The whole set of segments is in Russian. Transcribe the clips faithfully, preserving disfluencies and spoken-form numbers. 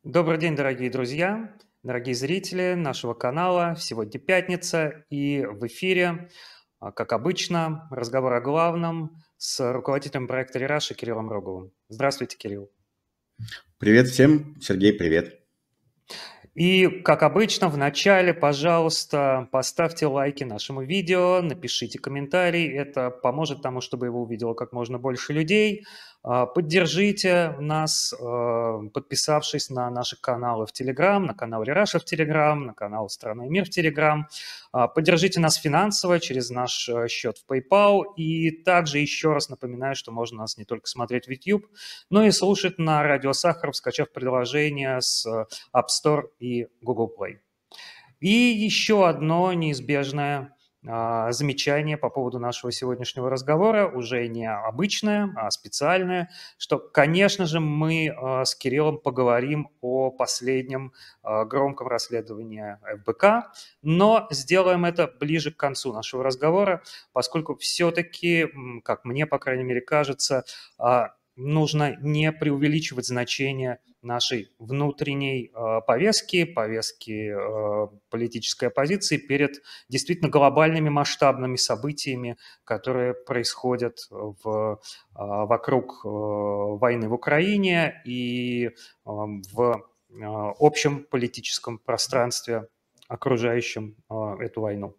Добрый день, дорогие друзья, дорогие зрители нашего канала. Сегодня пятница, и в эфире, а, как обычно, разговор о главном с руководителем проекта «Рераш» Кириллом Роговым. Здравствуйте, Кирилл. Привет всем, Сергей, привет. И, как обычно, в начале, пожалуйста, поставьте лайки нашему видео, напишите комментарий. Это поможет тому, чтобы его увидело как можно больше людей. А, Поддержите нас, э, подписавшись на наши каналы в Телеграм, на канал Рераша в Телеграм, на канал «Страна и мир» в Телеграм. А, Поддержите нас финансово через наш э, счет в PayPal. И также еще раз напоминаю, что можно нас не только смотреть в YouTube, но и слушать на радио Сахаров, скачав приложение с э, App Store и Google Play. И еще одно неизбежное а, замечание по поводу нашего сегодняшнего разговора, уже не обычное, а специальное, что, конечно же, мы а, с Кириллом поговорим о последнем а, громком расследовании эф бэ ка, но сделаем это ближе к концу нашего разговора, поскольку все-таки, м, как мне, по крайней мере, кажется, а, нужно не преувеличивать значение нашей внутренней э, повестки, повестки э, политической оппозиции перед действительно глобальными масштабными событиями, которые происходят в, э, вокруг э, войны в Украине и э, в э, общем политическом пространстве, окружающем э, эту войну.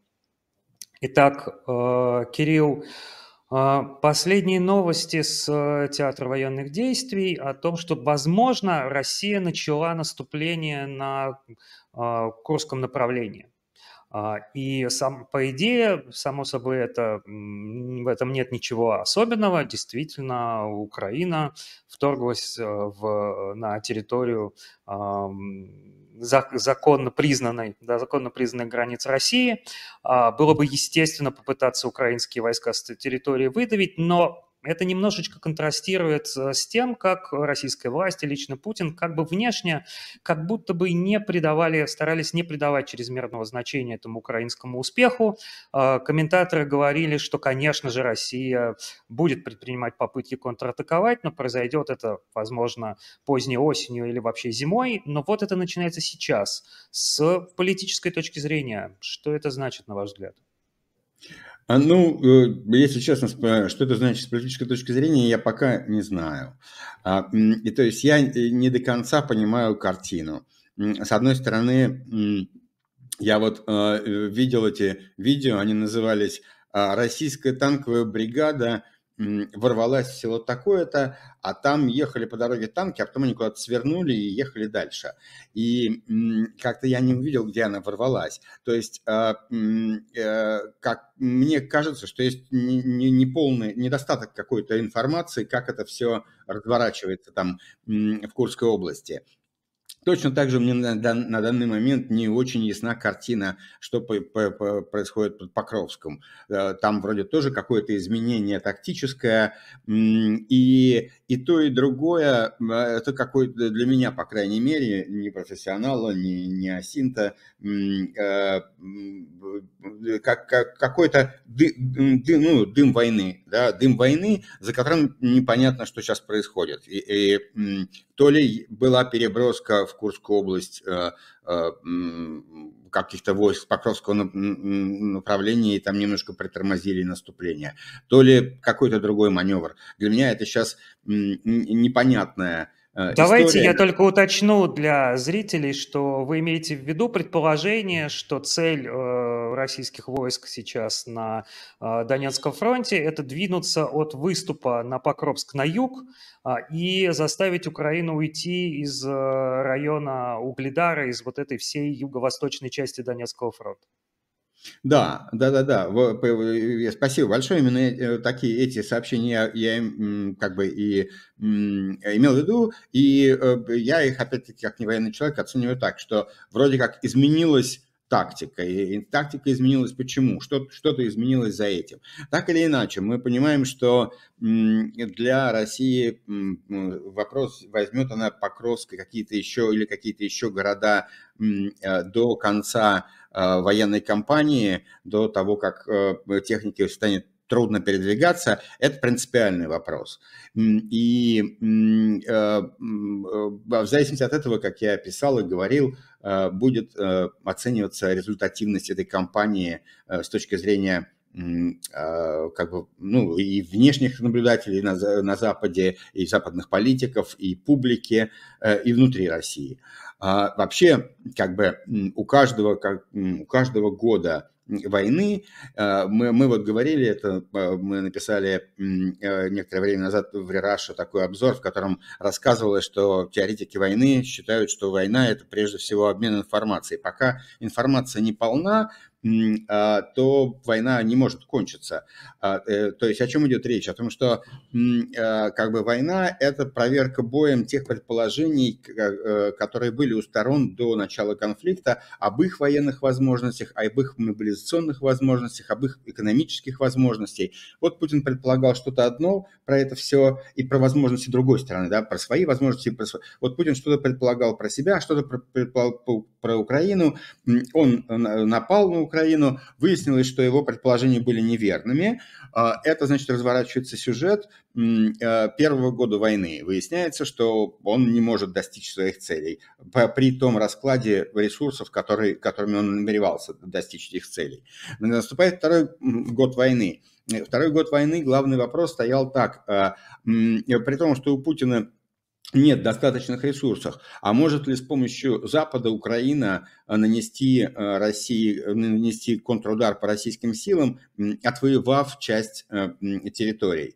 Итак, э, Кирилл, а, последние новости с э, театра военных действий о том, что, возможно, Россия начала наступление на а, Курском направлении. А, И сам, по идее, само собой, это, м, в этом нет ничего особенного. Действительно, Украина вторглась э, в, на территорию ам, зак- законно признанной, да, законно признанной границ России. А, Было бы естественно попытаться украинские войска с этой территории выдавить, но это немножечко контрастирует э, с тем, как российская власть и лично Путин как бы внешне как будто бы не придавали, старались не придавать чрезмерного значения этому украинскому успеху. А, Комментаторы говорили, что, конечно же, Россия будет предпринимать попытки контратаковать, но произойдет это, возможно, поздней осенью или вообще зимой. Но вот это начинается сейчас. С политической точки зрения, что это значит, на ваш взгляд? А, ну, э, если честно, сп- что это значит с политической точки зрения, я пока не знаю. А, м, И то есть я э, не до конца понимаю картину. М, С одной стороны, м, я вот э, э, видел эти видео, они назывались а, «Российская танковая бригада м, ворвалась в село такое-то, а там ехали по дороге танки, а потом они куда-то свернули и ехали дальше». И м, как-то я не увидел, где она ворвалась. То есть, а, м, э, как мне кажется, что есть не- не- неполный недостаток какой-то информации, как это все разворачивается там м, в Курской области. Точно так же мне на, дан- на данный момент не очень ясна картина, что по- по- по- происходит под Покровском. Э, Там вроде тоже какое-то изменение тактическое, м, и, и то, и другое, э, это какой-то для меня, по крайней мере, не профессионала, не, не асинта, м, э, м, э, как, как- какой-то ды- ды- ну, дым войны, да, дым войны, за которым непонятно, что сейчас происходит. И, и, м, то ли была переброска в Курскую область э, э, каких-то войск с Покровского направления, и там немножко притормозили наступление, то ли какой-то другой маневр. Для меня это сейчас непонятная э, Давайте история. я только уточню для зрителей, что вы имеете в виду предположение, что цель э, российских войск сейчас на э, Донецком фронте – это двинуться от выступа на Покровск на юг а, и заставить Украину уйти из э, района Угледара, из вот этой всей юго-восточной части Донецкого фронта. Да, да-да-да. Во- п- э, Спасибо большое. Именно э, такие эти сообщения я, я, м, как бы и м, имел в виду, и э, я их, опять-таки, как не военный человек, оцениваю так, что вроде как изменилась тактика. И, и тактика изменилась почему? Что, что-то изменилось за этим. Так или иначе, мы понимаем, что м, для России м, м, вопрос, возьмет она Покровск и какие-то еще или какие-то еще города м, э, до конца э, военной кампании, до того, как э, техники станет трудно передвигаться, это принципиальный вопрос. И в зависимости от этого, как я писал и говорил, будет оцениваться результативность этой кампании с точки зрения как бы, ну, и внешних наблюдателей на, на Западе, и западных политиков, и публики, и внутри России. А вообще, как бы у каждого, как, у каждого года войны, мы, мы вот говорили, это мы написали некоторое время назад в Рераше такой обзор, в котором рассказывалось, что теоретики войны считают, что война – это прежде всего обмен информацией. Пока информация не полна, то война не может кончиться. То есть о чем идет речь? О том, что как бы война – это проверка боем тех предположений, которые были у сторон до начала конфликта, об их военных возможностях, об их мобилизационных возможностях, об их экономических возможностях. Вот Путин предполагал что-то одно про это все и про возможности другой стороны, да, про свои возможности. Про свои. Вот Путин что-то предполагал про себя, что-то предполагал про Украину. Он напал на Украину, выяснилось, что его предположения были неверными. Это, значит, разворачивается сюжет первого года войны. Выясняется, что он не может достичь своих целей при том раскладе ресурсов, который, которыми он намеревался достичь этих целей. Наступает второй год войны. Второй год войны, главный вопрос стоял так. При том, что у Путина нет достаточных ресурсов. А может ли с помощью Запада Украина нанести России, нанести контрудар по российским силам, отвоевав часть территорий?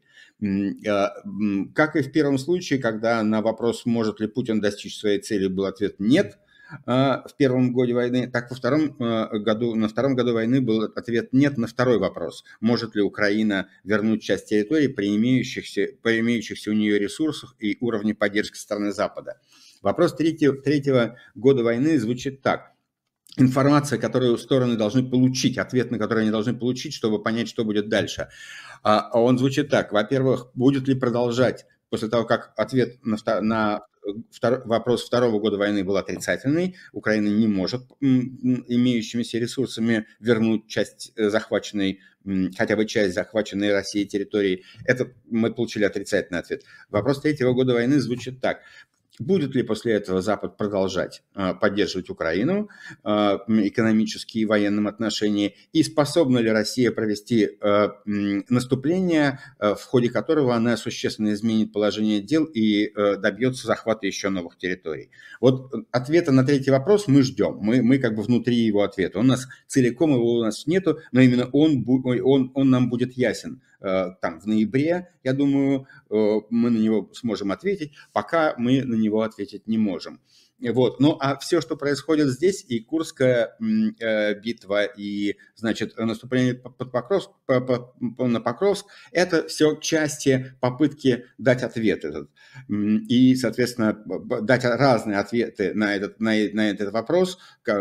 Как и в первом случае, когда на вопрос, может ли Путин достичь своей цели, был ответ «нет», в первом году войны, так во втором году, на втором году войны был ответ «нет» на второй вопрос. Может ли Украина вернуть часть территории при имеющихся, при имеющихся у нее ресурсах и уровне поддержки со стороны Запада? Вопрос третьего, третьего года войны звучит так. Информация, которую стороны должны получить, ответ на который они должны получить, чтобы понять, что будет дальше. Он звучит так. Во-первых, будет ли продолжать после того, как ответ на, на втор, вопрос второго года войны был отрицательный, Украина не может имеющимися ресурсами вернуть часть захваченной, хотя бы часть захваченной Россией территории. Это мы получили отрицательный ответ. Вопрос третьего года войны звучит так. Будет ли после этого Запад продолжать э, поддерживать Украину э, экономически и в военном отношении? И способна ли Россия провести э, наступление, э, в ходе которого она существенно изменит положение дел и э, добьется захвата еще новых территорий? Вот ответа на третий вопрос мы ждем. Мы, мы как бы внутри его ответа. Он у нас целиком, его у нас нету, но именно он, он, он нам будет ясен. Там в ноябре, я думаю, мы на него сможем ответить, пока мы на него ответить не можем. Вот. Ну, а все, что происходит здесь, и Курская э, битва, и, значит, наступление под Покровск, по, по, на Покровск, это все части попытки дать ответ этот. И, соответственно, дать разные ответы на этот, на, на этот вопрос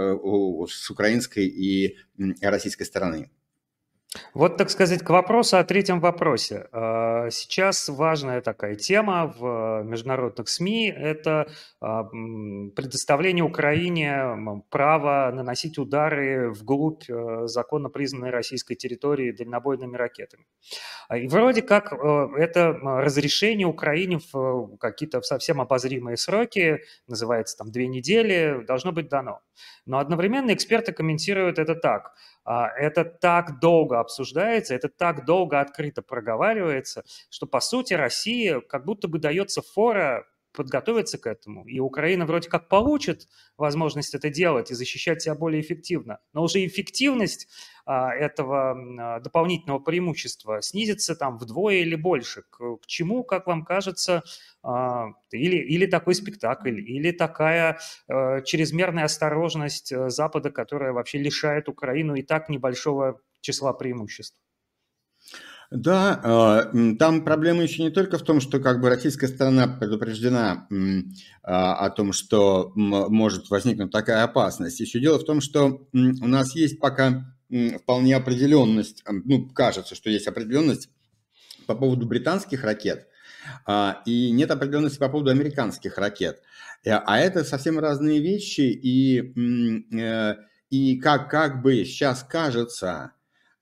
с украинской и российской стороны. Вот, так сказать, к вопросу о третьем вопросе. Сейчас важная такая тема в международных СМИ – это предоставление Украине права наносить удары вглубь законно признанной российской территории дальнобойными ракетами. И вроде как это разрешение Украине в какие-то совсем обозримые сроки, называется там две недели, должно быть дано. Но одновременно эксперты комментируют это так. Это так долго обсуждается, это так долго открыто проговаривается, что, по сути, России как будто бы дается фора подготовиться к этому. И Украина вроде как получит возможность это делать и защищать себя более эффективно. Но уже эффективность а, этого а, дополнительного преимущества снизится там вдвое или больше. К, к чему, как вам кажется, а, или, или такой спектакль, или такая а, чрезмерная осторожность Запада, которая вообще лишает Украину и так небольшого числа преимуществ? Да, там проблема еще не только в том, что как бы российская сторона предупреждена о том, что может возникнуть такая опасность. Еще дело в том, что у нас есть пока вполне определенность, ну, кажется, что есть определенность по поводу британских ракет, и нет определенности по поводу американских ракет. А это совсем разные вещи, и, и как, как бы сейчас кажется...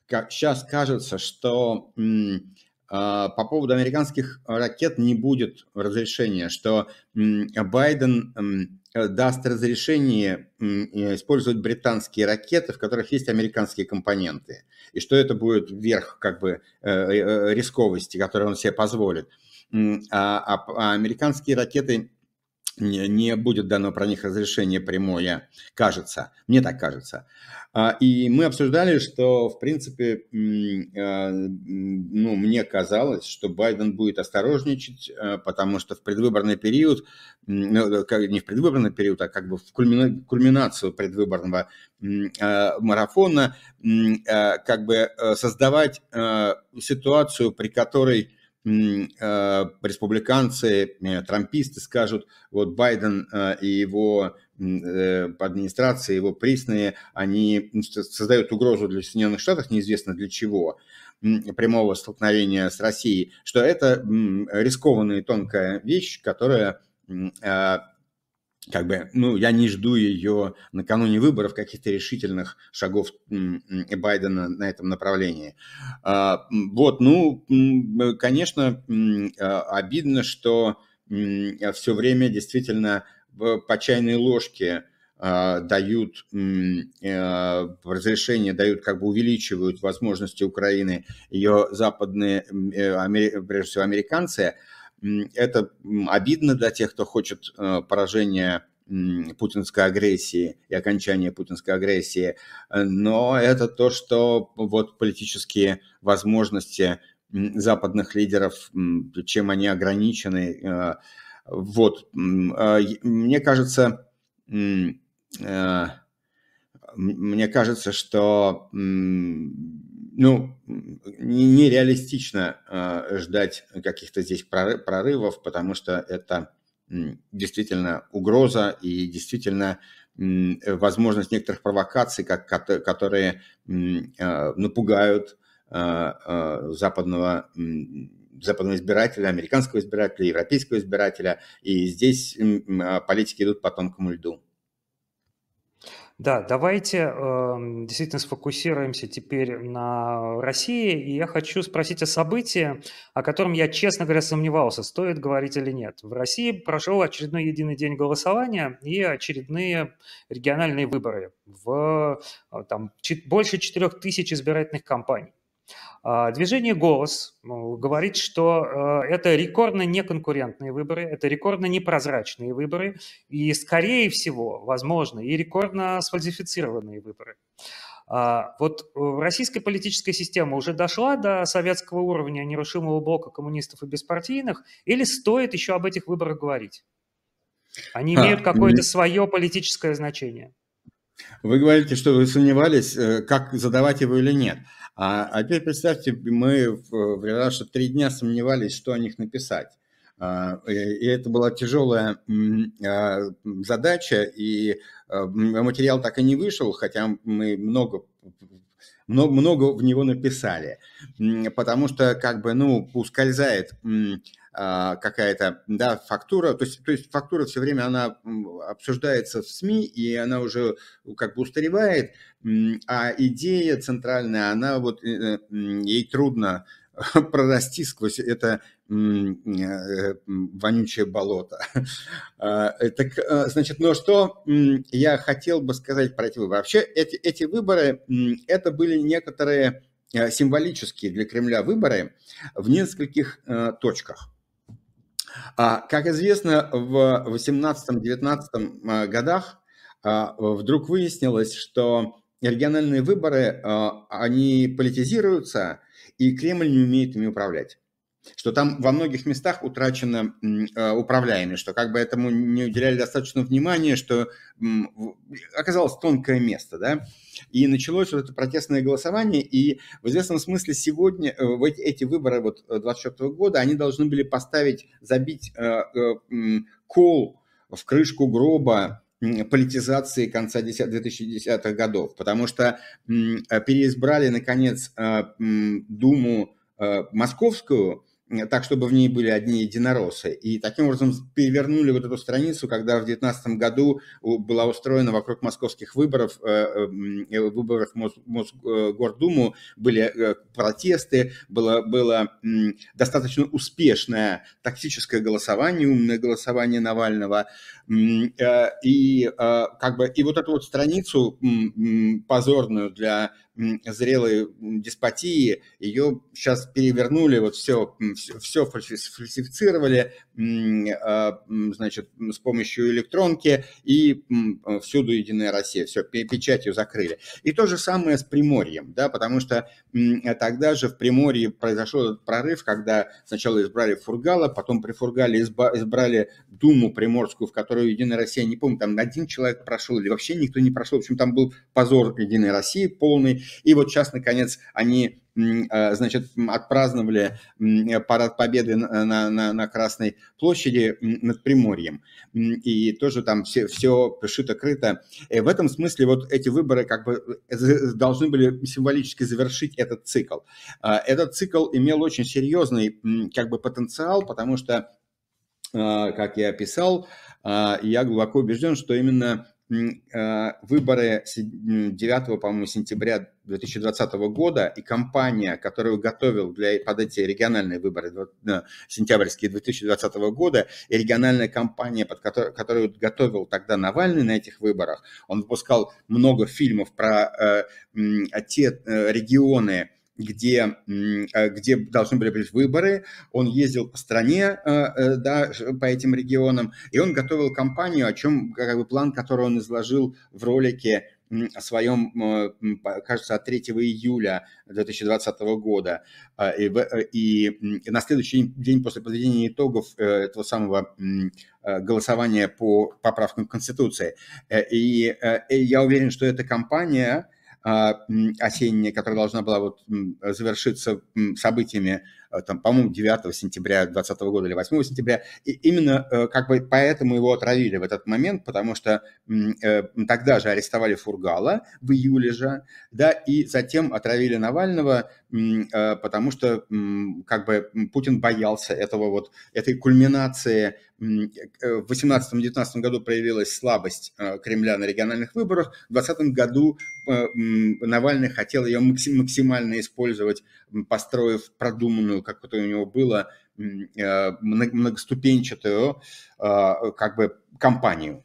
сейчас кажется, что м, а, по поводу американских ракет не будет разрешения, что м, Байден м, даст разрешение м, использовать британские ракеты, в которых есть американские компоненты, и что это будет верх как бы э, э, рисковости, которую он себе позволит. М, А, а- а американские ракеты не, не будет дано про них разрешение прямое, кажется, мне так кажется. А, И мы обсуждали, что, в принципе, м, а, м, ну, мне казалось, что Байден будет осторожничать, а, потому что в предвыборный период, м, ну, как- не в предвыборный период, а как бы в кульмина- кульминацию предвыборного м, а, марафона, м, а, как бы а, создавать а, ситуацию, при которой м, а, республиканцы, э, трамписты скажут: вот Байден э, и его э, администрация, его присные, они создают угрозу для Соединенных Штатов, неизвестно для чего, прямого столкновения с Россией, что это рискованная и тонкая вещь, которая э, как бы, ну, я не жду ее накануне выборов, каких-то решительных шагов Байдена на этом направлении. А, Вот, ну, конечно, а, обидно, что все время действительно по чайной ложке а, дают м, э, разрешение, дают, как бы увеличивают возможности Украины, ее западные, э, амери- прежде всего, американцы. М, Это м, обидно для тех, кто хочет э, поражения м, путинской агрессии и окончания путинской агрессии, Э, но это то, что вот политические возможности м, западных лидеров, м, чем они ограничены. э, Вот, м, а, и мне кажется, м, э, мне кажется, что м, ну, не- нереалистично э, ждать каких-то здесь проры- прорывов, потому что это м, действительно угроза и действительно м, э, возможность некоторых провокаций, как, кото- которые м, э, напугают э, э, западного, м, западного избирателя, американского избирателя, европейского избирателя. И здесь м, м, а, политики идут по тонкому льду. Да, давайте эм, действительно сфокусируемся теперь на России. И я хочу спросить о событии, о котором я, честно говоря, сомневался, стоит говорить или нет. В России прошел очередной единый день голосования и очередные региональные выборы в э, там, чет- больше четырех тысяч избирательных кампаний. А, Движение «Голос» ну, говорит, что э, это рекордно неконкурентные выборы, это рекордно непрозрачные выборы и, скорее всего, возможно, и рекордно сфальсифицированные выборы. А, Вот э, российская политическая система уже дошла до советского уровня нерушимого блока коммунистов и беспартийных, или стоит еще об этих выборах говорить? Они имеют Ха, какое-то свое политическое значение. Вы говорите, что вы сомневались, э, как задавать его или нет. А, а теперь представьте, мы в, в Russia три дня сомневались, что о них написать. А, И и это была тяжелая м, а, задача, и а, м, материал так и не вышел, хотя мы много, много, много в него написали. М, Потому что, как бы, ну, ускользает м, а, какая-то, да, фактура, то есть, то есть фактура все время, она м, обсуждается в СМИ, и она уже как бы устаревает, м, а идея центральная, она вот, э, м, ей трудно прорасти сквозь это м, э, м, вонючее болото. А, э, Так, э, значит, но что м, я хотел бы сказать про эти выборы? Вообще, эти, эти выборы, м, это были некоторые э, символические для Кремля выборы в нескольких э, точках. А, Как известно, в восемнадцатом-девятнадцатом а, годах а, вдруг выяснилось, что региональные выборы, а, они политизируются, и Кремль не умеет ими управлять. Что там во многих местах утрачена м, э, управляемость, что как бы этому не уделяли достаточно внимания, что м, в- оказалось тонкое место, да, и началось вот это протестное голосование, и в известном смысле сегодня, э, в эти, эти выборы вот двадцать четвёртого года, они должны были поставить, забить э, э, м, кол в крышку гроба м, политизации конца две тысячи десятых годов, потому что м, э, переизбрали, наконец, э, м, Думу э, московскую, так, чтобы в ней были одни единороссы. И таким образом перевернули вот эту страницу, когда в две тысячи девятнадцатом году была устроена вокруг московских выборов, выборов в Мосгордуму, были протесты, было, было достаточно успешное тактическое голосование, умное голосование Навального. И, как бы, и вот эту вот страницу позорную для зрелой деспотии, ее сейчас перевернули, вот все, все, все фальсифицировали, значит, с помощью электронки, и всюду «Единая Россия», все, печатью закрыли. И то же самое с Приморьем, да, потому что тогда же в Приморье произошел этот прорыв, когда сначала избрали Фургала, потом при Фургале избрали Думу Приморскую, в которую «Единая Россия», не помню, там один человек прошел или вообще никто не прошел, в общем, там был позор «Единой России» полный. И вот сейчас, наконец, они, значит, отпраздновали парад Победы на, на, на Красной площади над Приморьем. И тоже там все, все шито-крыто. И в этом смысле вот эти выборы как бы должны были символически завершить этот цикл. Этот цикл имел очень серьезный как бы потенциал, потому что, как я описал, я глубоко убежден, что именно выборы девятого, по-моему, сентября две тысячи двадцатого года и кампания, которую готовил для, под эти региональные выборы сентябрьские две тысячи двадцатого года, и региональная кампания, под которую, которую готовил тогда Навальный на этих выборах, он выпускал много фильмов про э, те регионы, где, где должны были быть выборы, он ездил по стране, да, по этим регионам, и он готовил кампанию, о чем, как бы, план, который он изложил в ролике о своем, кажется, от третьего июля две тысячи двадцатого года. И, и на следующий день после подведения итогов этого самого голосования по поправкам к Конституции. И, и я уверен, что эта кампания осенняя, которая должна была вот завершиться событиями, там, по-моему, девятого сентября двадцатого года или восьмого сентября, и именно как бы поэтому его отравили в этот момент, потому что тогда же арестовали Фургала в июле же, да, и затем отравили Навального, потому что как бы Путин боялся этого вот, этой кульминации. В восемнадцатом-девятнадцатом году проявилась слабость Кремля на региональных выборах, в двадцатом году Навальный хотел ее максимально использовать, построив продуманную, как это у него было, многоступенчатую как бы кампанию.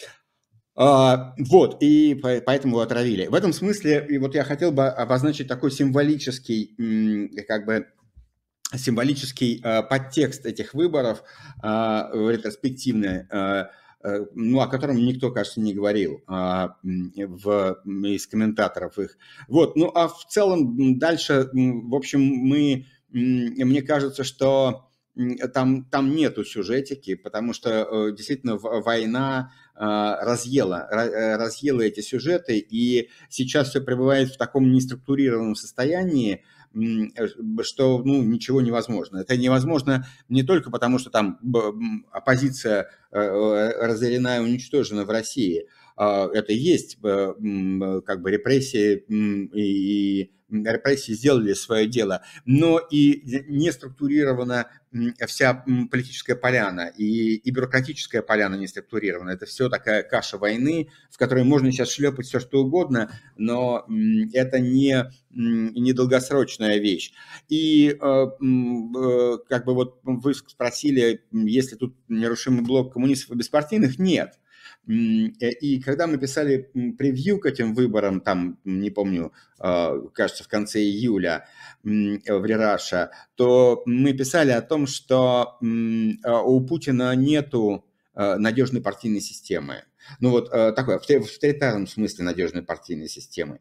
Вот, и поэтому его отравили. В этом смысле, и вот я хотел бы обозначить такой символический, как бы, символический подтекст этих выборов, ретроспективный, ну, о котором никто, кажется, не говорил а, в, из комментаторов их. Вот, ну, а в целом дальше, в общем, мы, мне кажется, что там, там нету сюжетики, потому что действительно война разъела, разъела эти сюжеты, и сейчас все пребывает в таком неструктурированном состоянии, что, ну, ничего невозможно. Это невозможно не только потому, что там оппозиция разорена и уничтожена в России. Это и есть как бы репрессии, и репрессии сделали свое дело, но и не структурирована вся политическая поляна, и, и бюрократическая поляна не структурирована. Это все такая каша войны, в которой можно сейчас шлепать все, что угодно, но это не, не долгосрочная вещь. И как бы вот вы спросили, есть ли тут нерушимый блок коммунистов и беспартийных? Нет. И когда мы писали превью к этим выборам, там, не помню, кажется, в конце июля в Рираша, то мы писали о том, что у Путина нету надежной партийной системы. Ну вот такой, в авторитарном смысле надежной партийной системы.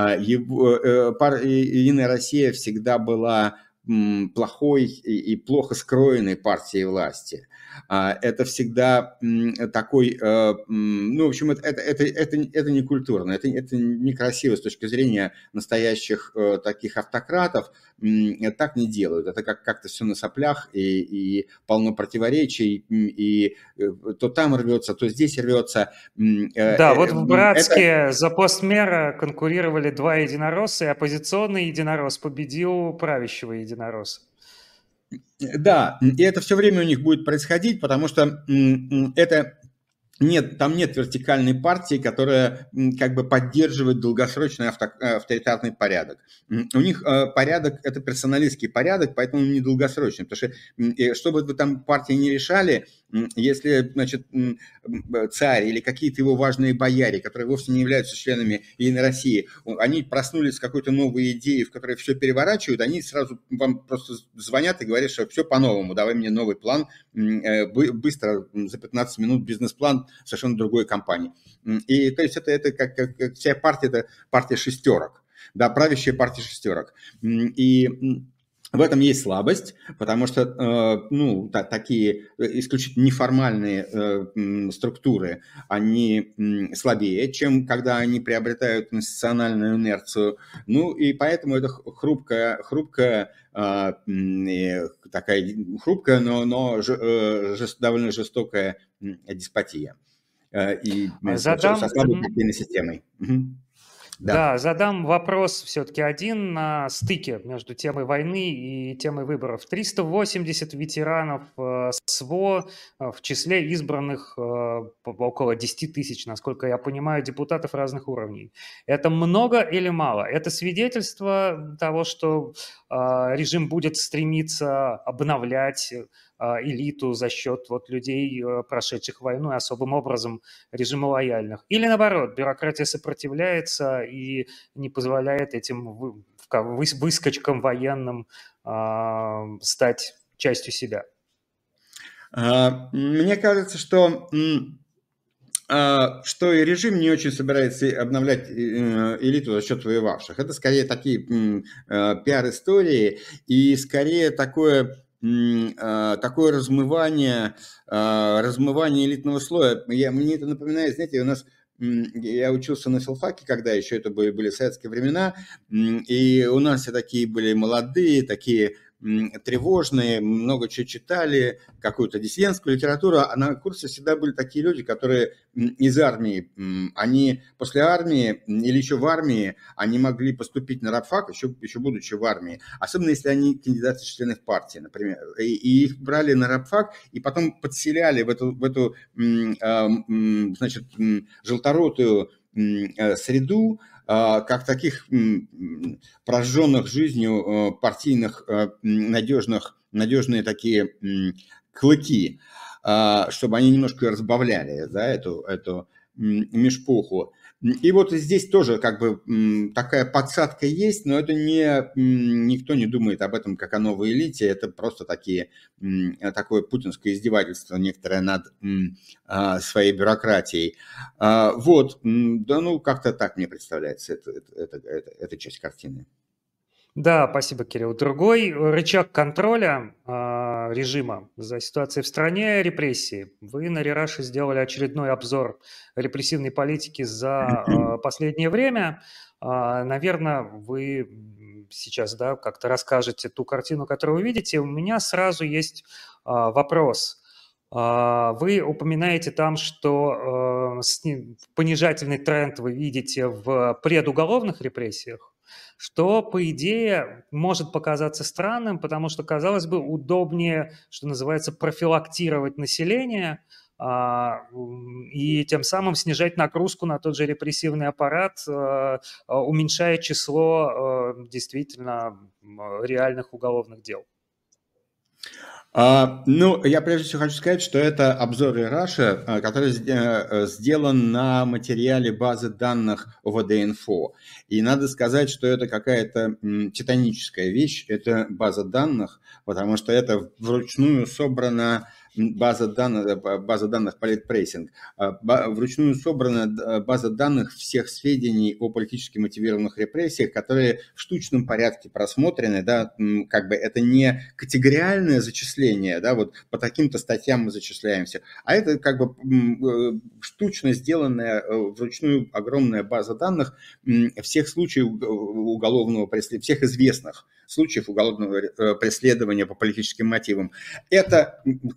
Единая Россия всегда была плохой и плохо скроенной партией власти. Это всегда такой, ну, в общем, это, это, это, это, это не культурно, это, это некрасиво с точки зрения настоящих таких автократов. Так не делают. Это как, как-то все на соплях, и, и полно противоречий, и то там рвется, то здесь рвется. Да, вот в Братске это... за пост мэра конкурировали два единоросса, и оппозиционный единорос победил правящего единоросса. Да, и это все время у них будет происходить, потому что это... Нет, там нет вертикальной партии, которая как бы поддерживает долгосрочный авто, авторитарный порядок. У них порядок – это персоналистский порядок, поэтому он не долгосрочный. Потому что, что бы вы там партии не решали, если, значит, царь или какие-то его важные бояре, которые вовсе не являются членами Единой России, они проснулись с какой-то новой идеей, в которой все переворачивают, они сразу вам просто звонят и говорят, что все по-новому, давай мне новый план, быстро, за пятнадцать минут бизнес-план совершенно другой компании. И то есть это, это как, как, как вся партия, это партия шестерок, да, правящая партия шестерок. И в этом есть слабость, потому что э, ну, та, такие исключительно неформальные э, структуры, они э, слабее, чем когда они приобретают институциональную инерцию. Ну и поэтому это хрупкая, хрупкая э, такая хрупкая, но, но ж, э, жест, довольно жестокая деспотия. Э, и Задам... со слабой партийной системой. Да. да, задам вопрос все-таки один на стыке между темой войны и темой выборов. триста восемьдесят ветеранов э, СВО, э, в числе избранных э, около десять тысяч, насколько я понимаю, депутатов разных уровней. Это много или мало? Это свидетельство того, что э, режим будет стремиться обновлять элиту за счет вот людей, прошедших войну, и особым образом режима лояльных. Или наоборот, бюрократия сопротивляется и не позволяет этим выскочкам военным стать частью себя. Мне кажется, что... что и режим не очень собирается обновлять элиту за счет воевавших. Это скорее такие пиар-истории и скорее такое... такое размывание, размывание элитного слоя. Я, мне это напоминает, знаете, у нас, я учился на филфаке, когда еще это были, были советские времена, и у нас все такие были молодые, такие тревожные, много чего читали, какую-то диссидентскую литературу, а на курсе всегда были такие люди, которые из армии, они после армии или еще в армии, они могли поступить на рабфак, еще, еще будучи в армии, особенно если они кандидаты в члены партии, например, и, и их брали на рабфак, и потом подселяли в эту, в эту значит, желторотую среду, как таких прожженных жизнью партийных надежных, надежные такие клыки, чтобы они немножко разбавляли, да, эту, эту мешпуху. И вот здесь тоже как бы такая подсадка есть, но это не, никто не думает об этом как о новой элите, это просто такие, такое путинское издевательство некоторое над своей бюрократией. Вот, да, ну как-то так мне представляется эта, эта, эта, эта часть картины. Да, спасибо, Кирилл. Другой рычаг контроля э, режима за ситуацией в стране – репрессии. Вы на Рераше сделали очередной обзор репрессивной политики за э, последнее время. Э, наверное, вы сейчас, да, как-то расскажете ту картину, которую вы видите. У меня сразу есть э, вопрос. Э, вы упоминаете там, что э, понижательный тренд вы видите в предуголовных репрессиях, что, по идее, может показаться странным, потому что, казалось бы, удобнее, что называется, профилактировать население а, и тем самым снижать нагрузку на тот же репрессивный аппарат, а, уменьшая число а, действительно реальных уголовных дел. Uh, ну, я прежде всего хочу сказать, что это обзор Рераше, который сделан на материале базы данных ОВД-инфо. И надо сказать, что это какая-то титаническая вещь, это база данных, потому что это вручную собрана база данных, база данных политпрессинг, вручную собрана база данных всех сведений о политически мотивированных репрессиях, которые в штучном порядке просмотрены, да, как бы это не категориальное зачисление, да, вот по таким-то статьям мы зачисляемся, а это как бы штучно сделанная вручную огромная база данных всех случаев уголовного преследования, всех известных случаев уголовного преследования по политическим мотивам. Это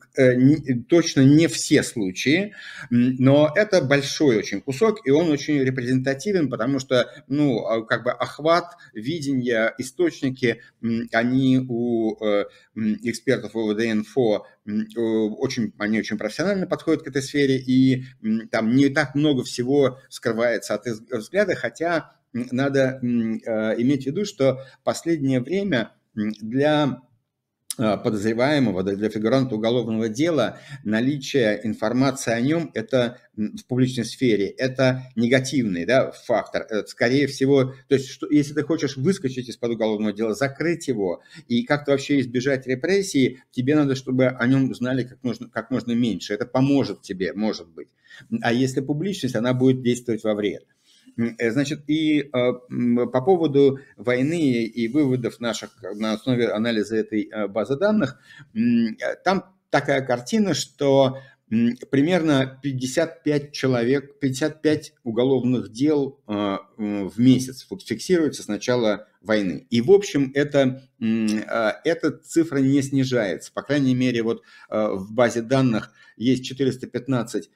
точно не все случаи, но это большой очень кусок, и он очень репрезентативен, потому что, ну, как бы охват, видение, источники, они у экспертов ОВД-инфо очень, они очень профессионально подходят к этой сфере, и там не так много всего скрывается от их взгляда, хотя надо иметь в виду, что в последнее время для подозреваемого, для фигуранта уголовного дела наличие информации о нем это в публичной сфере, это негативный, да, фактор. Это, скорее всего, то есть что, если ты хочешь выскочить из-под уголовного дела, закрыть его и как-то вообще избежать репрессий, тебе надо, чтобы о нем знали как можно, как можно меньше. Это поможет тебе, может быть. А если публичность, она будет действовать во вред. Значит, и э, по поводу войны и выводов наших на основе анализа этой э, базы данных, э, там такая картина, что э, примерно пятьдесят пять человек, пятьдесят пять уголовных дел э, в месяц фиксируется с начала войны. И, в общем, это, э, эта цифра не снижается. По крайней мере, вот э, в базе данных есть четыреста пятнадцать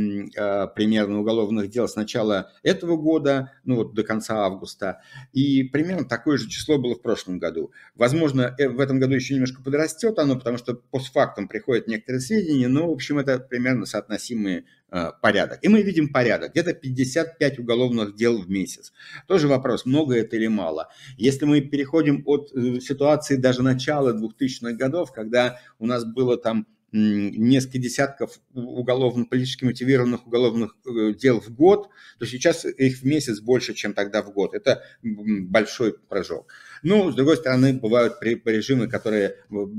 примерно уголовных дел с начала этого года, ну вот до конца августа, и примерно такое же число было в прошлом году. Возможно, в этом году еще немножко подрастет оно, потому что постфактум приходят некоторые сведения, но, в общем, это примерно соотносимый э, порядок. И мы видим порядок, где-то пятьдесят пять уголовных дел в месяц. Тоже вопрос, много это или мало. Если мы переходим от э, ситуации даже начала двухтысячных годов, когда у нас было там несколько десятков уголовно, политически мотивированных уголовных дел в год, то сейчас их в месяц больше, чем тогда в год. Это большой прыжок. Но, с другой стороны, бывают режимы, которые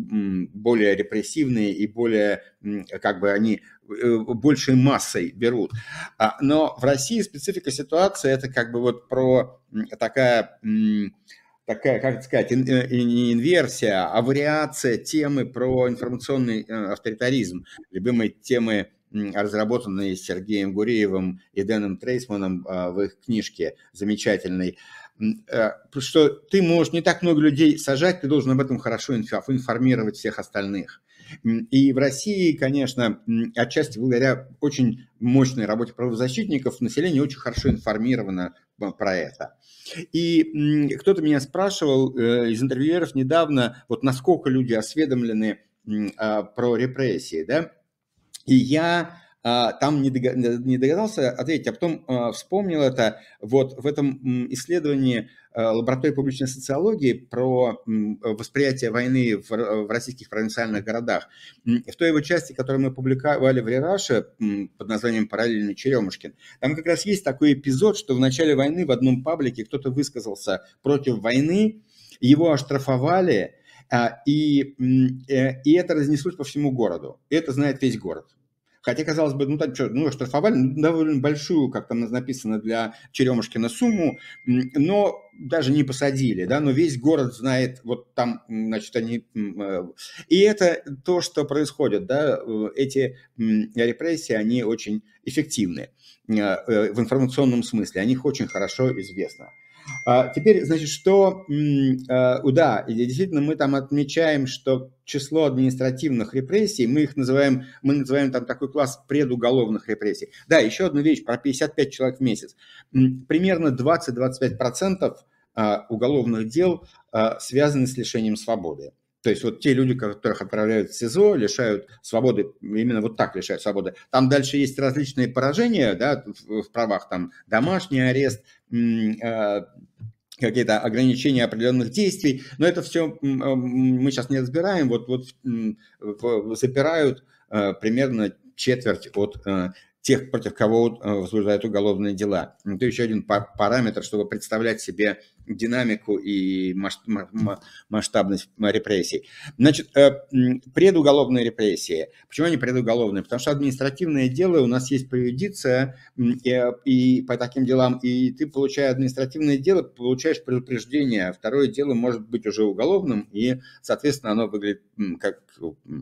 более репрессивные и более, как бы они, большей массой берут. Но в России специфика ситуации, это как бы вот про такая... такая, как сказать, не инверсия, а вариация темы про информационный авторитаризм, любимой темы, разработанной Сергеем Гуриевым и Дэном Трейсманом в их книжке замечательной, что ты можешь не так много людей сажать, ты должен об этом хорошо информировать всех остальных. И в России, конечно, отчасти благодаря очень мощной работе правозащитников, население очень хорошо информировано про это. И кто-то меня спрашивал из интервьюеров недавно, вот насколько люди осведомлены про репрессии, да, и я там не догадался ответить, а потом вспомнил это вот в этом исследовании лаборатории публичной социологии про восприятие войны в российских провинциальных городах. В той его части, которую мы публиковали в Рераше под названием «Параллельный Черемушкин», там как раз есть такой эпизод, что в начале войны в одном паблике кто-то высказался против войны, его оштрафовали, и, и это разнеслось по всему городу. И это знает весь город. Хотя, казалось бы, ну так что, ну, оштрафовали ну, довольно большую, как там написано, для Черемушкина сумму, но даже не посадили, да, но весь город знает, вот там, значит, они... И это то, что происходит, да, эти репрессии, они очень эффективны в информационном смысле, о них очень хорошо известно. Теперь, значит, что, да, действительно мы там отмечаем, что число административных репрессий, мы их называем, мы называем там такой класс предуголовных репрессий. Да, еще одна вещь, про пятьдесят пять человек в месяц. Примерно двадцать-двадцать пять процентов уголовных дел связаны с лишением свободы. То есть вот те люди, которых отправляют в СИЗО, лишают свободы, именно вот так лишают свободы. Там дальше есть различные поражения, да, в правах, там домашний арест, какие-то ограничения определенных действий, но это все мы сейчас не разбираем. Вот, вот запирают примерно четверть от тех, против кого возбуждают уголовные дела. Это еще один параметр, чтобы представлять себе динамику и масштабность репрессий. Значит, предуголовные репрессии. Почему они предуголовные? Потому что административное дело, у нас есть преюдиция, и, и по таким делам, и ты, получая административное дело, получаешь предупреждение, а второе дело может быть уже уголовным, и, соответственно, оно выглядит как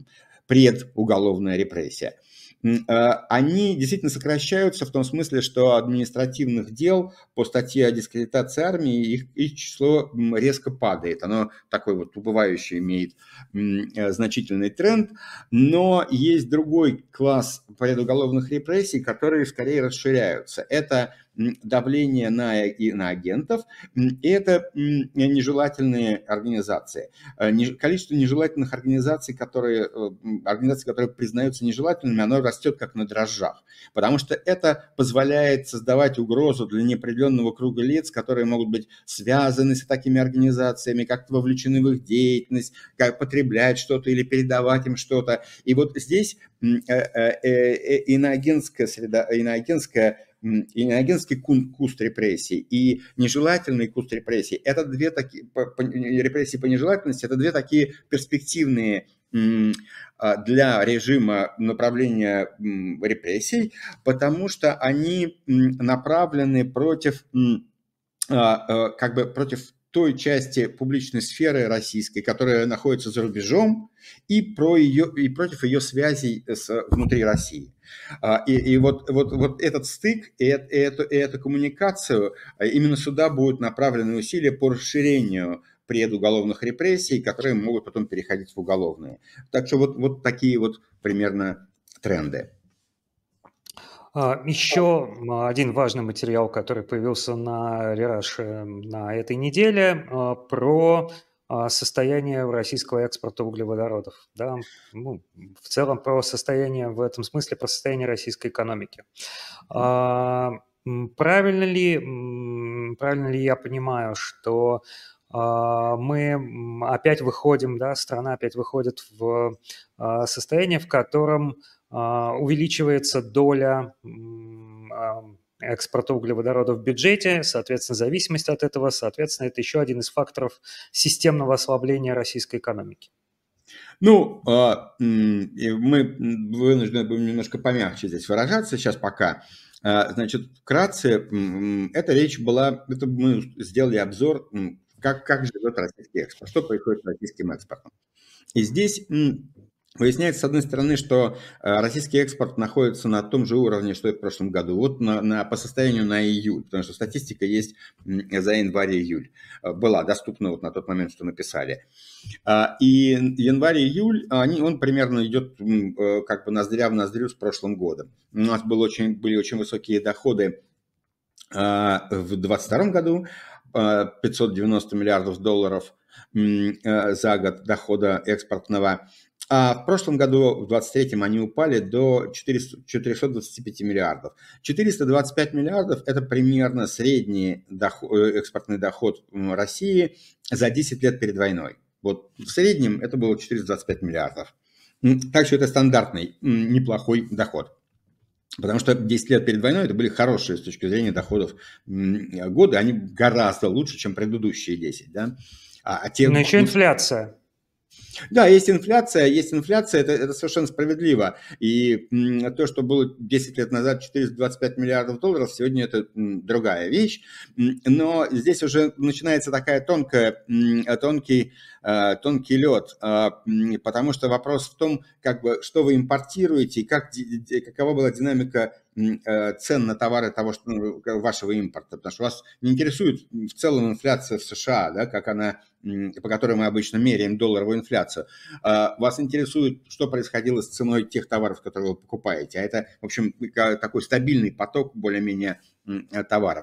предуголовная репрессия. Они действительно сокращаются в том смысле, что административных дел по статье о дискредитации армии их, их число резко падает. Оно такой вот убывающий имеет значительный тренд, но есть другой класс предуголовных репрессий, которые скорее расширяются. Это давление на иноагентов, и это нежелательные организации. Количество нежелательных организаций, которые, организаций, которые признаются нежелательными, оно растет как на дрожжах, потому что это позволяет создавать угрозу для неопределенного круга лиц, которые могут быть связаны с такими организациями, как-то вовлечены в их деятельность, как потреблять что-то или передавать им что-то. И вот здесь иноагентская среда, иноагентская иноагентский куст репрессий и нежелательный куст репрессий, это две такие, репрессии по нежелательности, это две такие перспективные для режима направления репрессий, потому что они направлены против, как бы против той части публичной сферы российской, которая находится за рубежом, и, про ее, и против ее связей с, внутри России. И, и вот, вот, вот этот стык и, и, эту, и эту коммуникацию, именно сюда будут направлены усилия по расширению предуголовных репрессий, которые могут потом переходить в уголовные. Так что вот, вот такие вот примерно тренды. Еще один важный материал, который появился на Рераше на этой неделе, про состояние российского экспорта углеводородов. Да? Ну, в целом про состояние, в этом смысле про состояние российской экономики. Правильно ли, правильно ли я понимаю, что мы опять выходим, да, страна опять выходит в состояние, в котором увеличивается доля экспорта углеводородов в бюджете, соответственно, зависимость от этого, соответственно, это еще один из факторов системного ослабления российской экономики? Ну, мы вынуждены будем немножко помягче здесь выражаться сейчас пока. Значит, вкратце, эта речь была, это мы сделали обзор, как, как живет российский экспорт, что происходит с российским экспортом. И здесь выясняется, с одной стороны, что российский экспорт находится на том же уровне, что и в прошлом году, вот на, на, по состоянию на июль, потому что статистика есть за январь-июль, была доступна вот на тот момент, что написали. И январь-июль, он примерно идет как бы ноздря в ноздрю с прошлым годом. У нас был очень, были очень высокие доходы в двадцать втором году, пятьсот девяносто миллиардов долларов за год дохода экспортного. А в прошлом году, в двадцать третьем, они упали до четырёхсот двадцати пяти миллиардов. четыреста двадцать пять миллиардов – это примерно средний доход, экспортный доход России за десять лет перед войной. Вот в среднем это было четыреста двадцать пять миллиардов. Так что это стандартный, неплохой доход. Потому что десять лет перед войной это были хорошие с точки зрения доходов годы. Они гораздо лучше, чем предыдущие десять. Да? А те... Но еще инфляция. Да, есть инфляция, есть инфляция, это, это совершенно справедливо. И м, то, что было десять лет назад четыреста двадцать пять миллиардов долларов, сегодня это м, другая вещь. Но здесь уже начинается такая тонкая, м, тонкий, э, тонкий лед, э, потому что вопрос в том, как бы, что вы импортируете, как, какова была динамика цен на товары того, что, ну, вашего импорта, потому что вас не интересует в целом инфляция в США, да, как она, по которой мы обычно меряем долларовую инфляцию. Вас интересует, что происходило с ценой тех товаров, которые вы покупаете. А это, в общем, такой стабильный поток более-менее товаров.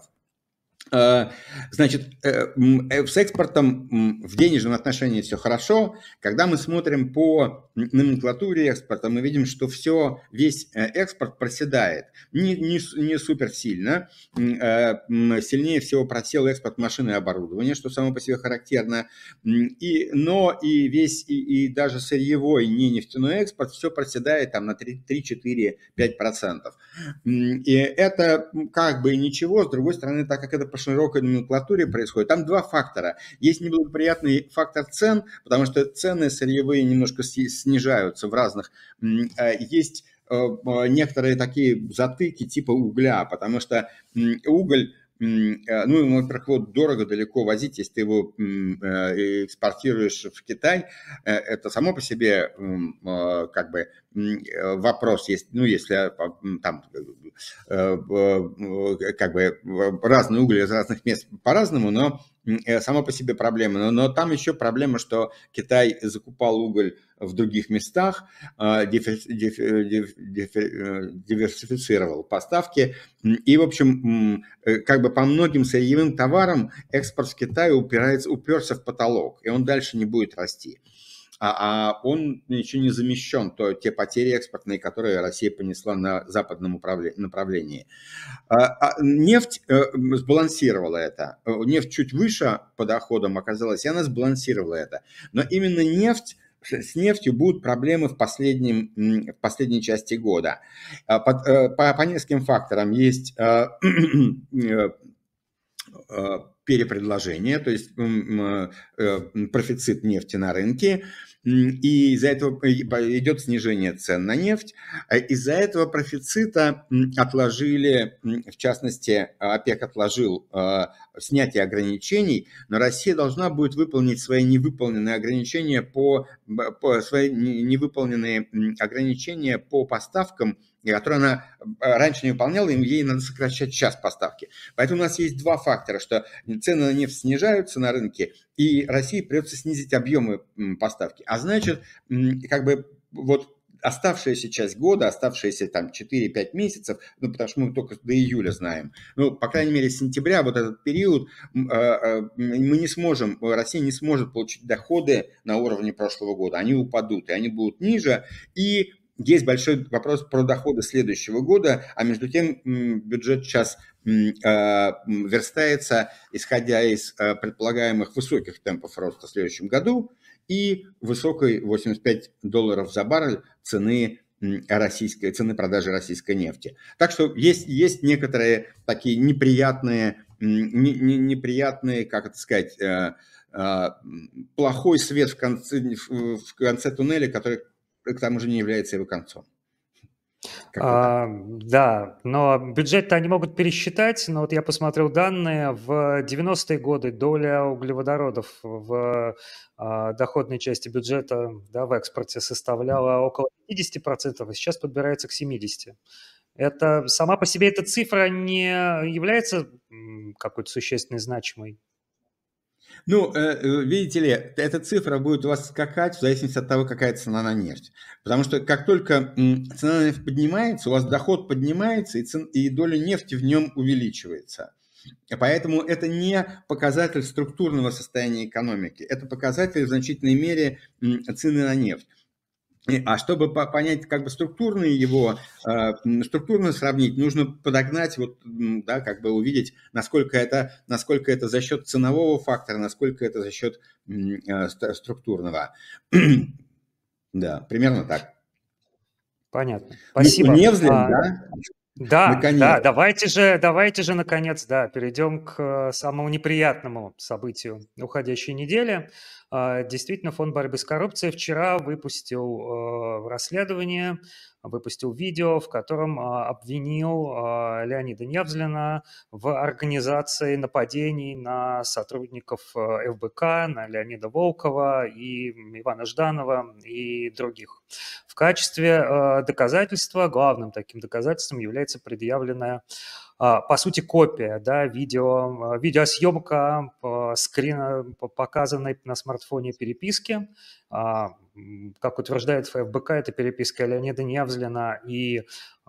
Значит, с экспортом в денежном отношении все хорошо. Когда мы смотрим по номенклатуре экспорта, мы видим, что все, весь экспорт проседает. Не, не, не супер сильно. Сильнее всего просел экспорт машин и оборудования, что само по себе характерно. И, но и весь, и, и даже сырьевой, не нефтяной экспорт, все проседает там на три, четыре, пять процентов. И это как бы ничего. С другой стороны, так как это по широкой номенклатуре происходит. Там два фактора. Есть неблагоприятный фактор цен, потому что цены сырьевые немножко снижаются в разных. Есть некоторые такие затыки типа угля, потому что уголь ну, во-первых, его дорого далеко возить, если ты его экспортируешь в Китай, это само по себе как бы вопрос есть, ну, если там как бы разные угли из разных мест по-разному, но само по себе проблема. Но, но там еще проблема, что Китай закупал уголь в других местах, диверсифицировал поставки. И, в общем, как бы по многим сырьевым товарам экспорт в Китай упирается, уперся в потолок, и он дальше не будет расти. А, а он еще не замещен, то те потери экспортные, которые Россия понесла на западном направлении. А, а нефть э, сбалансировала это. Нефть чуть выше по доходам оказалась, и она сбалансировала это. Но именно нефть, с нефтью будут проблемы в, последнем, в последней части года. По, по, по нескольким факторам. Есть э, э, перепредложение, то есть профицит нефти на рынке, и из-за этого идет снижение цен на нефть. Из-за этого профицита отложили, в частности, ОПЕК отложил снятие ограничений, но Россия должна будет выполнить свои невыполненные ограничения по, по свои невыполненные ограничения по поставкам, которые она раньше не выполняла, им ей надо сокращать час поставки. Поэтому у нас есть два фактора, что цены на нефть снижаются на рынке, и России придется снизить объемы поставки. А значит, как бы вот оставшаяся часть года, оставшиеся там четыре-пять месяцев, ну, потому что мы только до июля знаем, ну, по крайней мере, с сентября, вот этот период, мы не сможем, Россия не сможет получить доходы на уровне прошлого года, они упадут, и они будут ниже, и есть большой вопрос про доходы следующего года, а между тем бюджет сейчас верстается, исходя из предполагаемых высоких темпов роста в следующем году и высокой восемьдесят пять долларов за баррель цены российской, цены продажи российской нефти. Так что есть, есть некоторые такие неприятные, не, не, неприятные, как это сказать, плохой свет в конце, в конце туннеля, который к тому же не является его концом. А, да, но бюджет-то они могут пересчитать, но вот я посмотрел данные, в девяностые годы доля углеводородов в а, доходной части бюджета, да, в экспорте составляла около пятьдесят процентов, а сейчас подбирается к семидесяти процентам. Это сама по себе эта цифра не является какой-то существенной, значимой? Ну, видите ли, эта цифра будет у вас скакать в зависимости от того, какая цена на нефть. Потому что как только цена на нефть поднимается, у вас доход поднимается, и, цен, и доля нефти в нем увеличивается. Поэтому это не показатель структурного состояния экономики, это показатель в значительной мере цены на нефть. А чтобы понять как бы структурно его, структурно сравнить, нужно подогнать, вот, да, как бы увидеть, насколько это, насколько это за счет ценового фактора, насколько это за счет структурного. Да, примерно так. Понятно. Спасибо. Невзлин, а, да? Да, Наконец. да, давайте же, давайте же, наконец, да, перейдем к самому неприятному событию уходящей недели. Действительно, Фонд борьбы с коррупцией вчера выпустил расследование, выпустил видео, в котором обвинил Леонида Невзлина в организации нападений на сотрудников эф бэ ка, на Леонида Волкова и Ивана Жданова и других. В качестве доказательства, главным таким доказательством является предъявленная, по сути, копия, да, видео, видеосъемка скрина, показанной на смартфоне переписки. Как утверждает эф бэ ка, это переписка Леонида Невзлина и,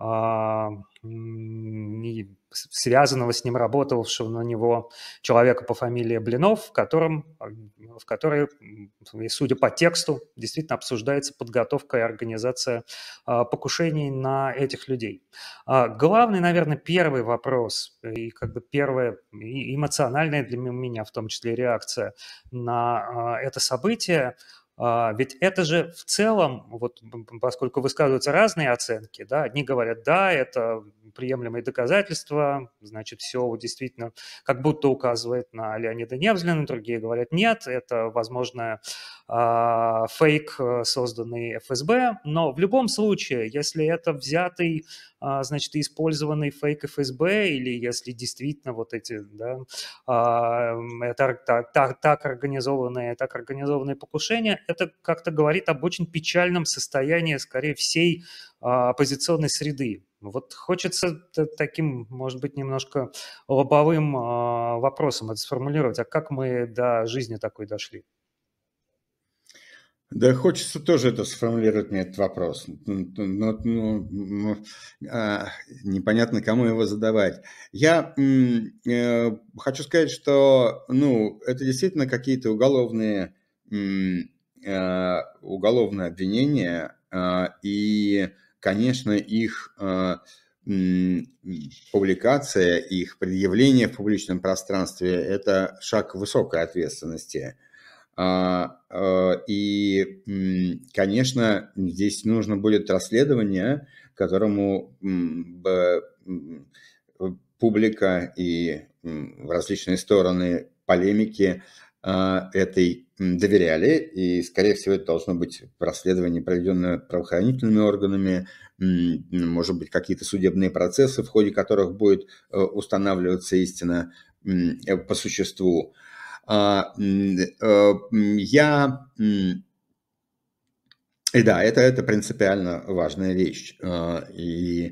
и связанного с ним, работавшего на него человека по фамилии Блинов, в котором, в которой, судя по тексту, действительно обсуждается подготовка и организация покушений на этих людей. Главный, наверное, первый вопрос и как бы первая эмоциональная для меня, в том числе, реакция на это событие Ведь это же в целом, вот поскольку высказываются разные оценки, да, одни говорят, да, это приемлемые доказательства, значит, все действительно как будто указывает на Леонида Невзлина, другие говорят, нет, это, возможно, фейк, созданный эф эс бэ, но в любом случае, если это взятый, значит, использованный фейк эф эс бэ, или если действительно вот эти, да, это так, так, так организованные, так организованные покушения, это как-то говорит об очень печальном состоянии, скорее, всей оппозиционной среды. Вот хочется таким, может быть, немножко лобовым вопросом это сформулировать, а как мы до жизни такой дошли? Да, хочется тоже это сформулировать, мне этот вопрос. Но, ну, ну, а, непонятно, кому его задавать. Я э, хочу сказать, что ну, это действительно какие-то уголовные, э, уголовные обвинения, э, и, конечно, их э, публикация, их предъявление в публичном пространстве – это шаг высокой ответственности. И, конечно, здесь нужно будет расследование, которому публика и различные стороны полемики этой доверяли. И, скорее всего, это должно быть расследование, проведенное правоохранительными органами, может быть, какие-то судебные процессы, в ходе которых будет устанавливаться истина по существу. Я, и да, это, это принципиально важная вещь. И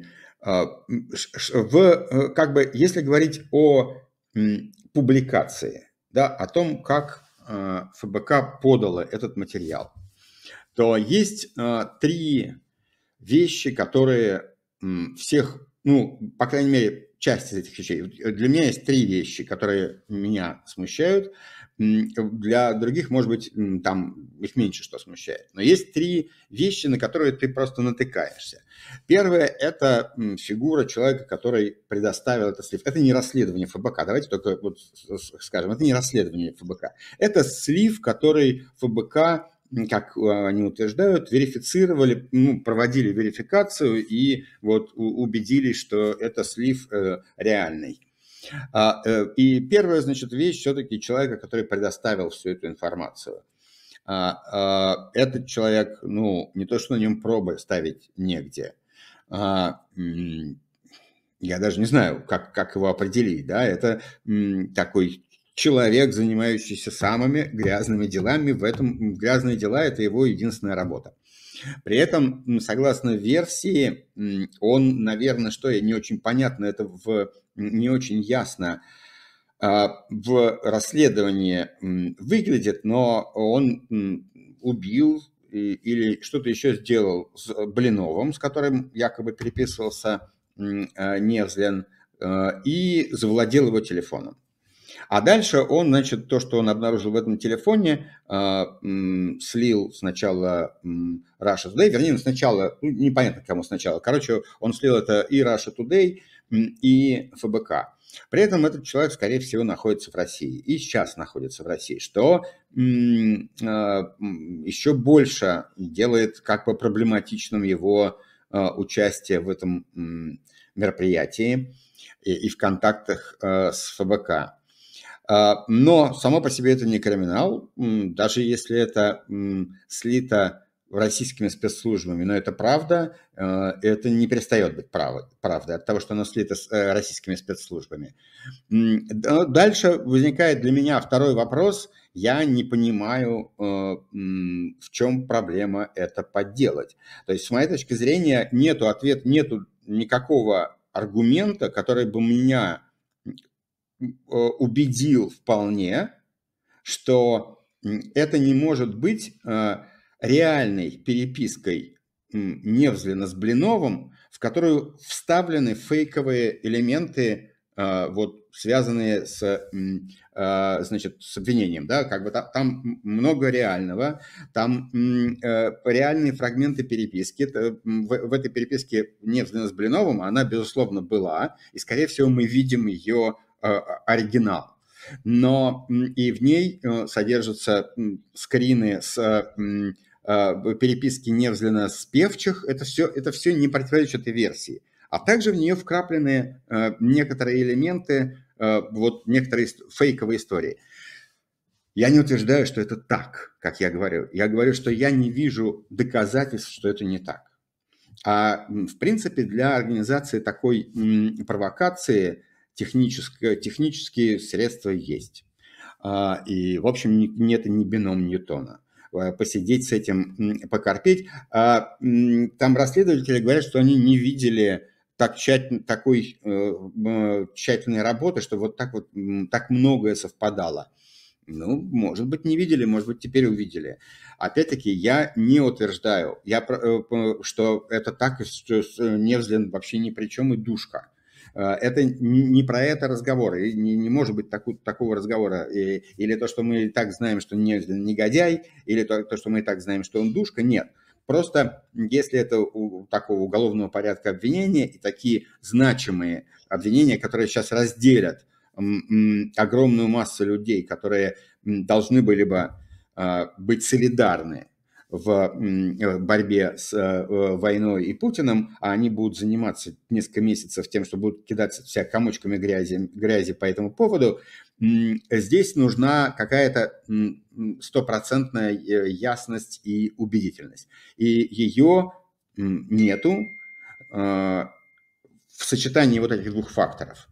в, как бы, если говорить о публикации, да, о том, как эф бэ ка подало этот материал, то есть три вещи, которые всех, ну, по крайней мере, часть из этих вещей. Для меня есть три вещи, которые меня смущают. Для других, может быть, там их меньше что смущает. Но есть три вещи, на которые ты просто натыкаешься. Первое – это фигура человека, который предоставил этот слив. Это не расследование эф бэ ка. Давайте только вот скажем, это не расследование эф бэ ка. Это слив, который эф бэ ка, как они утверждают, верифицировали, ну, проводили верификацию и вот убедились, что это слив э, реальный. А, э, и первая, значит, вещь все-таки человека, который предоставил всю эту информацию. А, а, этот человек, ну, не то, что на нем пробы ставить негде. А, я даже не знаю, как, как его определить, да, это м, такой человек, занимающийся самыми грязными делами. В этом грязные дела – это его единственная работа. При этом, согласно версии, он, наверное, что не очень понятно, это в, не очень ясно в расследовании выглядит, но он убил или что-то еще сделал с Блиновым, с которым якобы переписывался Невзлин, и завладел его телефоном. А дальше он, значит, то, что он обнаружил в этом телефоне, слил сначала Russia Today, вернее, сначала, ну, непонятно кому сначала, короче, он слил это и Russia Today, и эф бэ ка. При этом этот человек, скорее всего, находится в России, и сейчас находится в России, что еще больше делает как бы проблематичным его участие в этом мероприятии и в контактах с эф бэ ка. Но само по себе это не криминал, даже если это слито российскими спецслужбами, но это правда, это не перестает быть правдой от того, что оно слито с российскими спецслужбами. Дальше возникает для меня второй вопрос. Я не понимаю, в чем проблема это подделать. То есть, с моей точки зрения, нету ответа, нету никакого аргумента, который бы меня убедил вполне, что это не может быть реальной перепиской Невзлина с Блиновым, в которую вставлены фейковые элементы, вот, связанные с, значит, с обвинением. Да? Как бы там, там много реального, там реальные фрагменты переписки. Это, в, в этой переписке Невзлина с Блиновым она, безусловно, была, и, скорее всего, мы видим ее оригинал. но и в ней содержатся скрины с переписки Невзлина с Певчих. Это все, это все не противоречит этой версии. А также в нее вкраплены некоторые элементы, вот некоторые фейковые истории. Я не утверждаю, что это так, как я говорю. Я говорю, что я не вижу доказательств, что это не так. А в принципе для организации такой провокации технические, технические средства есть. И, в общем, нет, не бином Ньютона. Посидеть с этим, покорпеть. Там расследователи говорят, что они не видели так тщательно, такой тщательной работы, что вот так вот так многое совпадало. Ну, может быть, не видели, может быть, теперь увидели. Опять-таки, я не утверждаю, я, что это так, что Невзлин вообще ни при чем и душка. Это не про это разговор, и не, не может быть таку, такого разговора. И, или то, что мы и так знаем, что Невзлин негодяй, или то, то, что мы и так знаем, что он душка, нет. Просто если это у такого уголовного порядка обвинения и такие значимые обвинения, которые сейчас разделят огромную массу людей, которые должны были бы быть солидарны в борьбе с войной и Путиным, а они будут заниматься несколько месяцев тем, что будут кидаться вся комочками грязи, грязи по этому поводу, здесь нужна какая-то стопроцентная ясность и убедительность. И ее нету в сочетании вот этих двух факторов.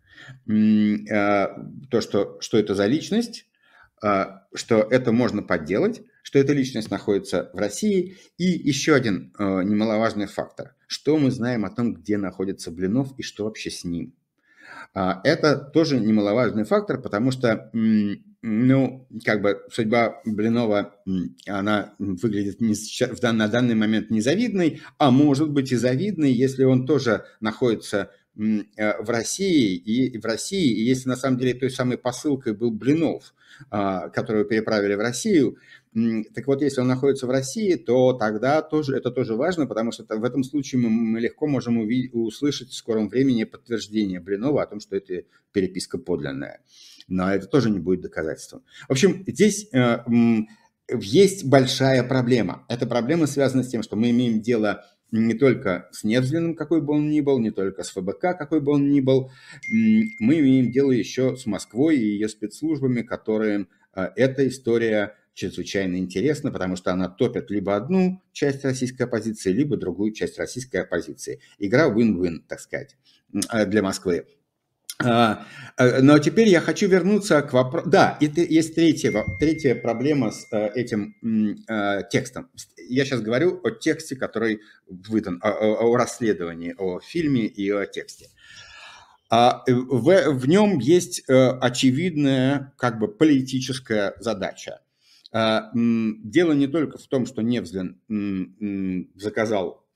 То, что, что это за личность, что это можно подделать, что эта личность находится в России. И еще один немаловажный фактор. Что мы знаем о том, где находится Блинов и что вообще с ним. Это тоже немаловажный фактор, потому что, ну, как бы судьба Блинова, она выглядит не, на данный момент незавидной, а может быть и завидной, если он тоже находится в России, и в России, и если на самом деле той самой посылкой был Блинов, которого переправили в Россию, так вот, если он находится в России, то тогда тоже, это тоже важно, потому что в этом случае мы, мы легко можем увидеть, услышать в скором времени подтверждение Блинова о том, что это переписка подлинная. Но это тоже не будет доказательством. В общем, здесь э, есть большая проблема. Эта проблема связана с тем, что мы имеем дело не только с Невзлиным, какой бы он ни был, не только с ФБК, какой бы он ни был. Мы имеем дело еще с Москвой и ее спецслужбами, которым э, эта история чрезвычайно интересна, потому что она топит либо одну часть российской оппозиции, либо другую часть российской оппозиции. Игра win-win, так сказать, для Москвы. Но теперь я хочу вернуться к вопросу. Да, и есть третья, третья проблема с этим текстом. Я сейчас говорю о тексте, который выдан, о, о расследовании, о фильме и о тексте. В, в нем есть очевидная как бы политическая задача. Дело не только в том, что Невзлин заказал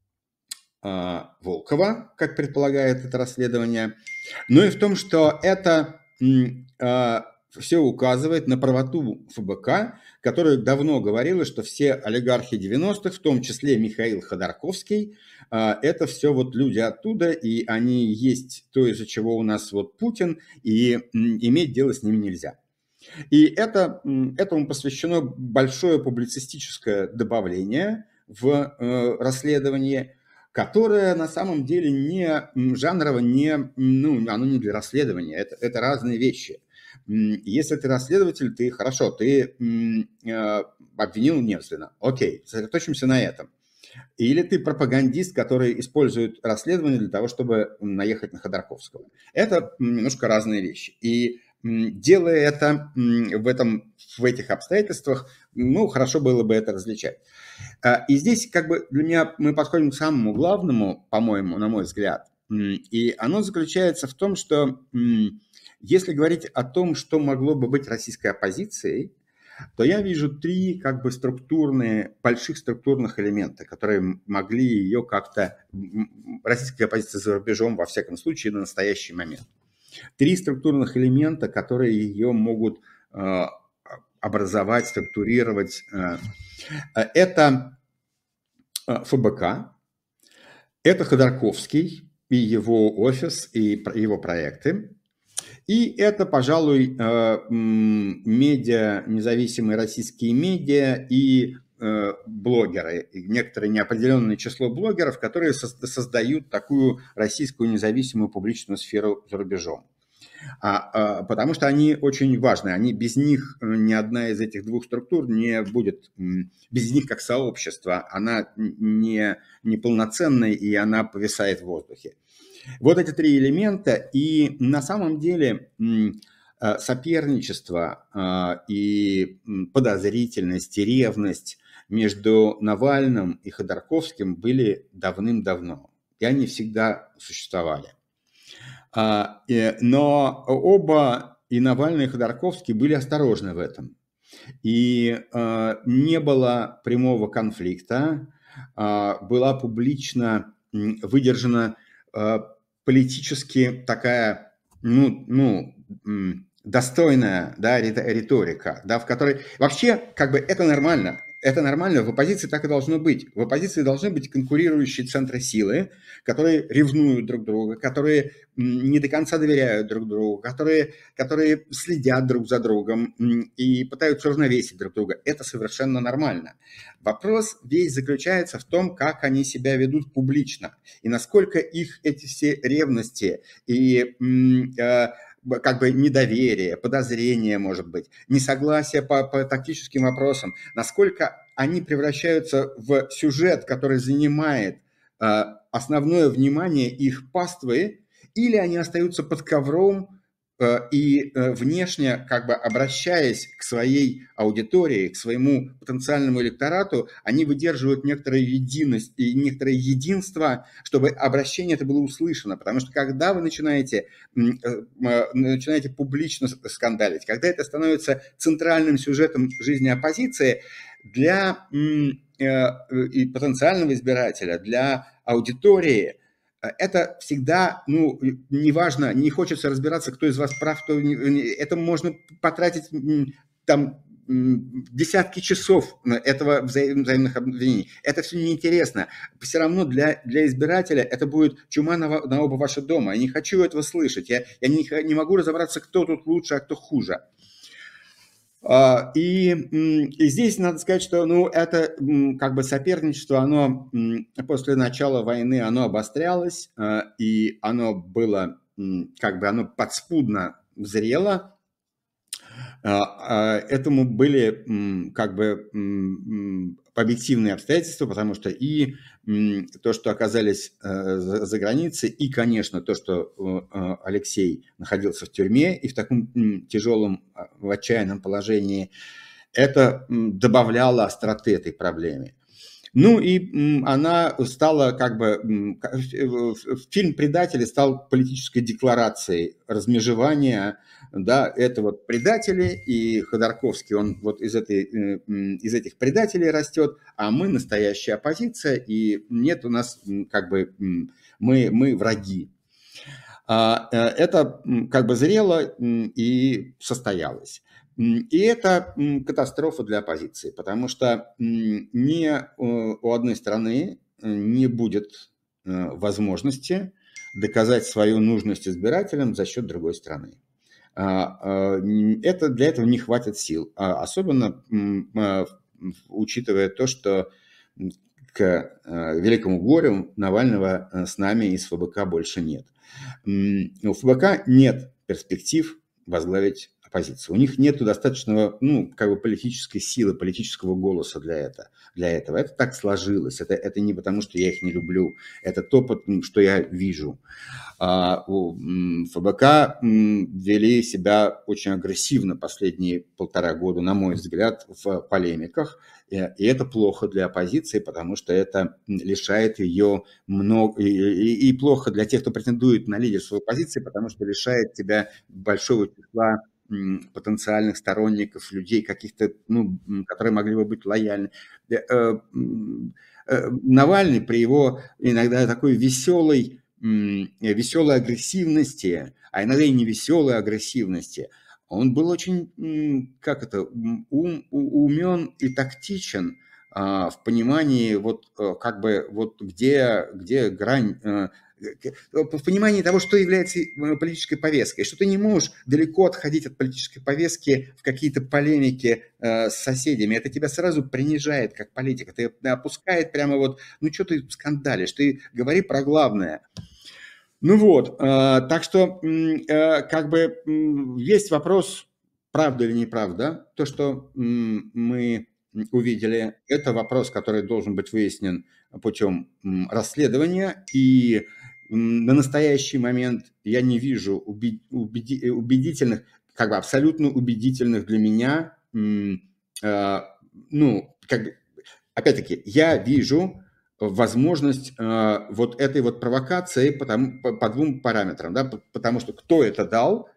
Волкова, как предполагает это расследование, но и в том, что это все указывает на правоту ФБК, которая давно говорила, что все олигархи девяностых, в том числе Михаил Ходорковский, это все вот люди оттуда, и они есть то, из-за чего у нас вот Путин, и иметь дело с ними нельзя. И это, этому посвящено большое публицистическое добавление в э, расследование, которое на самом деле не жанрово, не, ну, оно не для расследования, это, это разные вещи. Если ты расследователь, ты хорошо, ты э, обвинил Невзлина, окей, сосредоточимся на этом. Или ты пропагандист, который использует расследование для того, чтобы наехать на Ходорковского. Это немножко разные вещи. И делая это в, этом, в этих обстоятельствах, ну, хорошо было бы это различать. И здесь как бы для меня мы подходим к самому главному, по-моему, на мой взгляд. И оно заключается в том, что если говорить о том, что могло бы быть российской оппозицией, то я вижу три как бы структурные, больших структурных элемента, которые могли ее как-то, российская оппозиция за рубежом, во всяком случае, на настоящий момент. Три структурных элемента, которые ее могут э, образовать, структурировать. Э, это ФБК, это Ходорковский и его офис, и его проекты, И это, пожалуй, медиа, независимые российские медиа и блогеры, некоторое неопределенное число блогеров, которые создают такую российскую независимую публичную сферу за рубежом. А, а, потому что они очень важны. Они, без них ни одна из этих двух структур не будет, без них как сообщества, она не, не полноценная, и она повисает в воздухе. Вот эти три элемента, и на самом деле соперничество и подозрительность, и ревность между Навальным и Ходорковским были давным-давно, и они всегда существовали. Но оба, и Навальный, и Ходорковский, были осторожны в этом. И не было прямого конфликта, была публично выдержана политически такая, ну, ну, достойная, да, риторика, да, в которой вообще как бы это нормально. Это нормально, в оппозиции так и должно быть. В оппозиции должны быть конкурирующие центры силы, которые ревнуют друг друга, которые не до конца доверяют друг другу, которые, которые следят друг за другом и пытаются равновесить друг друга. Это совершенно нормально. Вопрос весь заключается в том, как они себя ведут публично, и насколько их эти все ревности и э, как бы недоверие, подозрение, может быть, несогласие по, по тактическим вопросам, насколько они превращаются в сюжет, который занимает э, основное внимание их паствы, или они остаются под ковром э, и э, внешне, как бы обращаясь к своей аудитории, к своему потенциальному электорату, они выдерживают некоторую единость и некоторое единство, чтобы обращение это было услышано. Потому что когда вы начинаете, э, начинаете публично скандалить, когда это становится центральным сюжетом жизни оппозиции, для э, и потенциального избирателя, для аудитории, это всегда, ну, неважно, не хочется разбираться, кто из вас прав, кто... Это можно потратить там десятки часов этого взаим, взаимных обвинений. Это все неинтересно. Все равно для, для избирателя это будет чума на, на оба ваши дома. Я не хочу этого слышать. Я, я не, не могу разобраться, кто тут лучше, а кто хуже. И, и здесь надо сказать, что ну, это как бы соперничество, оно после начала войны оно обострялось, и оно было, как бы оно подспудно зрело. Этому были как бы объективные обстоятельства, потому что и то, что оказались за границей, и, конечно, то, что Алексей находился в тюрьме и в таком тяжелом, в отчаянном положении, это добавляло остроты этой проблеме. Ну и она стала как бы... Фильм «Предатели» стал политической декларацией размежевания, да, это вот предатели, и Ходорковский, он вот из, этой, из этих предателей растет, а мы настоящая оппозиция, и нет у нас как бы... Мы, мы враги. Это как бы зрело и состоялось. И это катастрофа для оппозиции, потому что ни у одной стороны не будет возможности доказать свою нужность избирателям за счет другой страны. Это, для этого не хватит сил, особенно учитывая то, что к великому горю Навального с нами из ФБК больше нет. У ФБК нет перспектив возглавить оппозицию. У них нет достаточного, ну, как бы политической силы, политического голоса для, это, для этого. Это так сложилось. Это, это не потому, что я их не люблю. Это то, что я вижу. А у ФБК вели себя очень агрессивно последние полтора года, на мой взгляд, в полемиках. И это плохо для оппозиции, потому что это лишает ее много... И, и, и плохо для тех, кто претендует на лидерство оппозиции, потому что лишает тебя большого числа потенциальных сторонников, людей каких-то, ну, которые могли бы быть лояльны. Навальный при его иногда такой веселой, веселой агрессивности, а иногда и не веселой агрессивности, он был очень, как это, ум, умен и тактичен в понимании, вот как бы, вот где, где грань в понимании того, что является политической повесткой, что ты не можешь далеко отходить от политической повестки в какие-то полемики э, с соседями. Это тебя сразу принижает как политика, ты опускает прямо вот, ну что ты скандалишь, ты говори про главное. Ну вот, э, так что э, как бы э, есть вопрос, правда или неправда, то, что э, мы увидели, это вопрос, который должен быть выяснен путем э, расследования, и э, на настоящий момент я не вижу уби- убеди- убедительных, как бы абсолютно убедительных для меня, э, э, ну, как бы, опять-таки, я вижу возможность э, вот этой вот провокации по, тому, по, по двум параметрам, да, потому что кто это дал,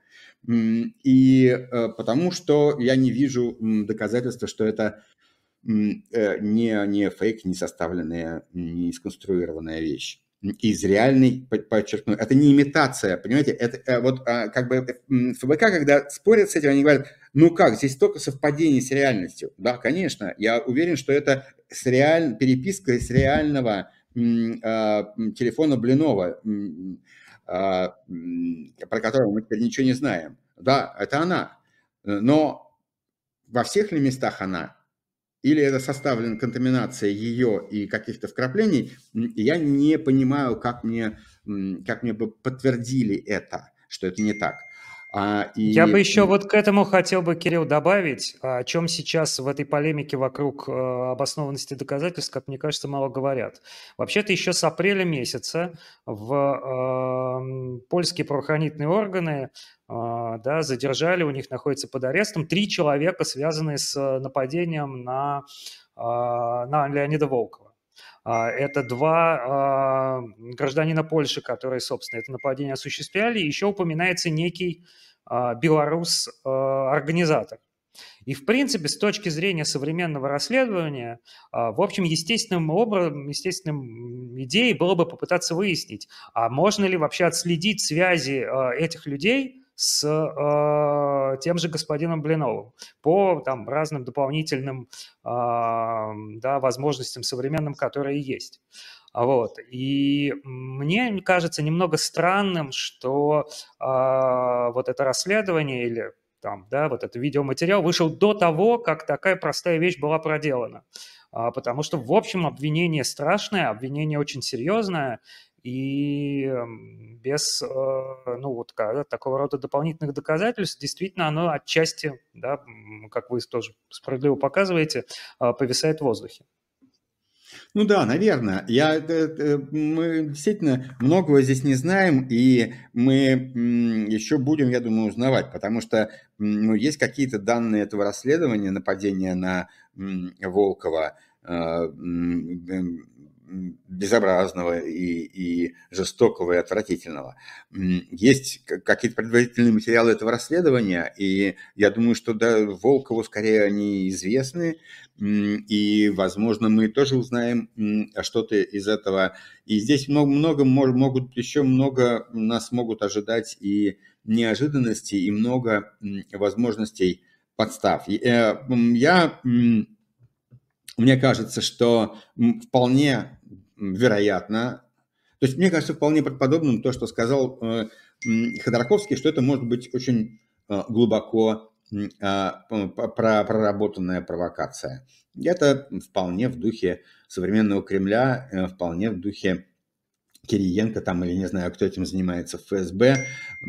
и э, потому что я не вижу доказательства, что это э, не, не фейк, не составленная, не сконструированная вещь. Из реальной, подчеркну, это не имитация, понимаете, это вот как бы ФБК, когда спорят с этим, они говорят, ну как, здесь столько совпадений с реальностью. Да, конечно, я уверен, что это с реаль... переписка с реального м, а, телефона Блинова, м, а, м, про которого мы теперь ничего не знаем. Да, это она, но во всех ли местах она? Или это составлена контаминация ее и каких-то вкраплений, я не понимаю, как мне, как мне бы подтвердили это, что это не так. А, и... Я бы еще вот к этому хотел бы, Кирилл, добавить, о чем сейчас в этой полемике вокруг э, обоснованности доказательств, как мне кажется, мало говорят. Вообще-то еще с апреля месяца в э, польские правоохранительные органы э, да, задержали, у них находится под арестом три человека, связанные с нападением на, э, на Леонида Волкова. Это два э, гражданина Польши, которые, собственно, это нападение осуществляли. Еще упоминается некий белорус-организатор. И, в принципе, с точки зрения современного расследования, в общем, естественным образом, естественным идеей было бы попытаться выяснить, а можно ли вообще отследить связи этих людей с э, тем же господином Блиновым по там, разным дополнительным э, да, возможностям современным, которые есть. Вот. И мне кажется немного странным, что э, вот это расследование или там, да, вот этот видеоматериал вышел до того, как такая простая вещь была проделана. А, потому что, в общем, обвинение страшное, обвинение очень серьезное, и без ну, вот, такого рода дополнительных доказательств действительно оно отчасти, да, как вы тоже справедливо показываете, повисает в воздухе. Ну да, наверное. Я, мы действительно многого здесь не знаем, и мы еще будем, я думаю, узнавать, потому что ну, есть какие-то данные этого расследования, нападения на Волкова, безобразного и, и жестокого и отвратительного. Есть какие-то предварительные материалы этого расследования, и я думаю, что да, Волкову скорее они известны, и, возможно, мы тоже узнаем что-то из этого. И здесь много, много могут, еще много нас могут ожидать и неожиданностей, и много возможностей подстав. Я, мне кажется, что вполне вероятно, то есть мне кажется вполне правдоподобным то, что сказал Ходорковский, что это может быть очень глубоко проработанная провокация. Это вполне в духе современного Кремля, вполне в духе Кириенко там, или не знаю, кто этим занимается в ФСБ.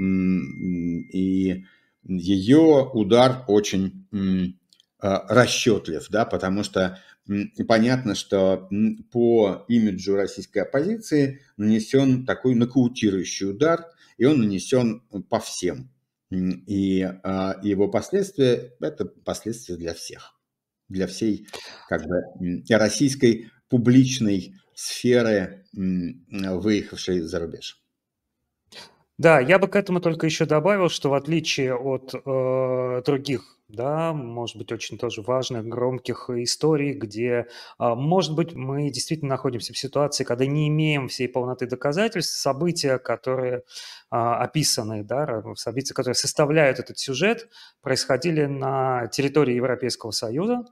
И ее удар очень расчетлив, да, потому что понятно, что по имиджу российской оппозиции нанесен такой нокаутирующий удар, и он нанесен по всем. И а, его последствия – это последствия для всех, для всей как бы российской публичной сферы, выехавшей за рубеж. Да, я бы к этому только еще добавил, что в отличие от э, других, да, может быть, очень тоже важных, громких историй, где, э, может быть, мы действительно находимся в ситуации, когда не имеем всей полноты доказательств, события, которые э, описаны, да, события, которые составляют этот сюжет, происходили на территории Европейского Союза,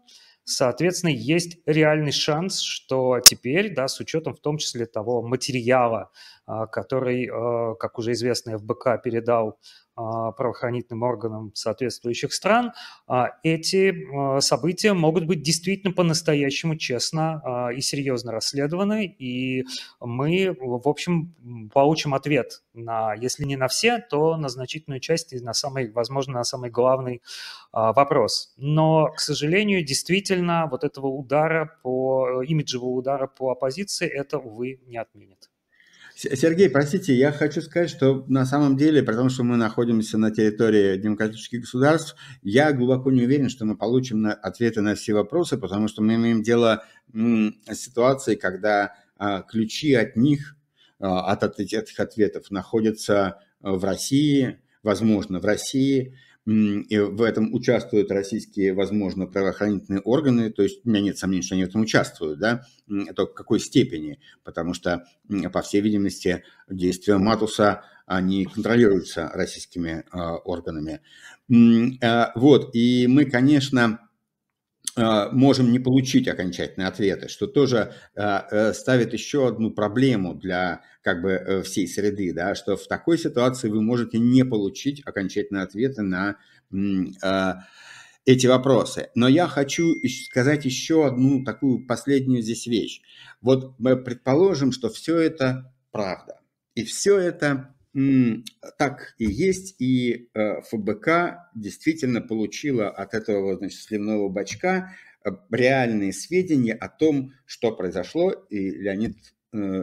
Соответственно, есть реальный шанс, что теперь, да, с учетом в том числе того материала, который, как уже известно, эф бэ ка передал правоохранительным органам соответствующих стран, эти события могут быть действительно по-настоящему честно и серьезно расследованы, и мы, в общем, получим ответ на, если не на все, то на значительную часть и на самый, возможно, на самый главный вопрос. Но, к сожалению, действительно, вот этого удара по, имиджевого удара по оппозиции это, увы, не отменит. Сергей, простите, я хочу сказать, что на самом деле, при том, что мы находимся на территории демократических государств, я глубоко не уверен, что мы получим на ответы на все вопросы, потому что мы имеем дело с ситуацией, когда а, ключи от них, а, от этих ответов, находятся в России, возможно, в России, и в этом участвуют российские, возможно, правоохранительные органы, то есть у меня нет сомнений, что они в этом участвуют, да, только в какой степени, потому что, по всей видимости, действия Матуса, они контролируются российскими э, органами. Э, вот, и мы, конечно, э, можем не получить окончательные ответы, что тоже э, ставит еще одну проблему для как бы всей среды, да, что в такой ситуации вы можете не получить окончательные ответы на э, эти вопросы. Но я хочу сказать еще одну такую последнюю здесь вещь. Вот мы предположим, что все это правда. И все это м, так и есть, и э, эф бэ ка действительно получила от этого, значит, сливного бачка э, реальные сведения о том, что произошло, и Леонид э,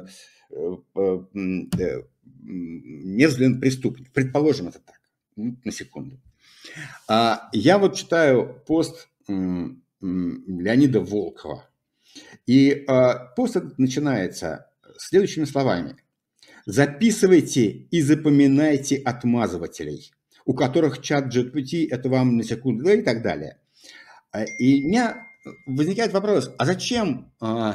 не взглянут преступник. Предположим это так, на секунду. Я вот читаю пост Леонида Волкова, и пост начинается следующими словами. Записывайте и запоминайте отмазывателей, у которых чат джи пи ти это вам на секунду и так далее. И у меня возникает вопрос, а зачем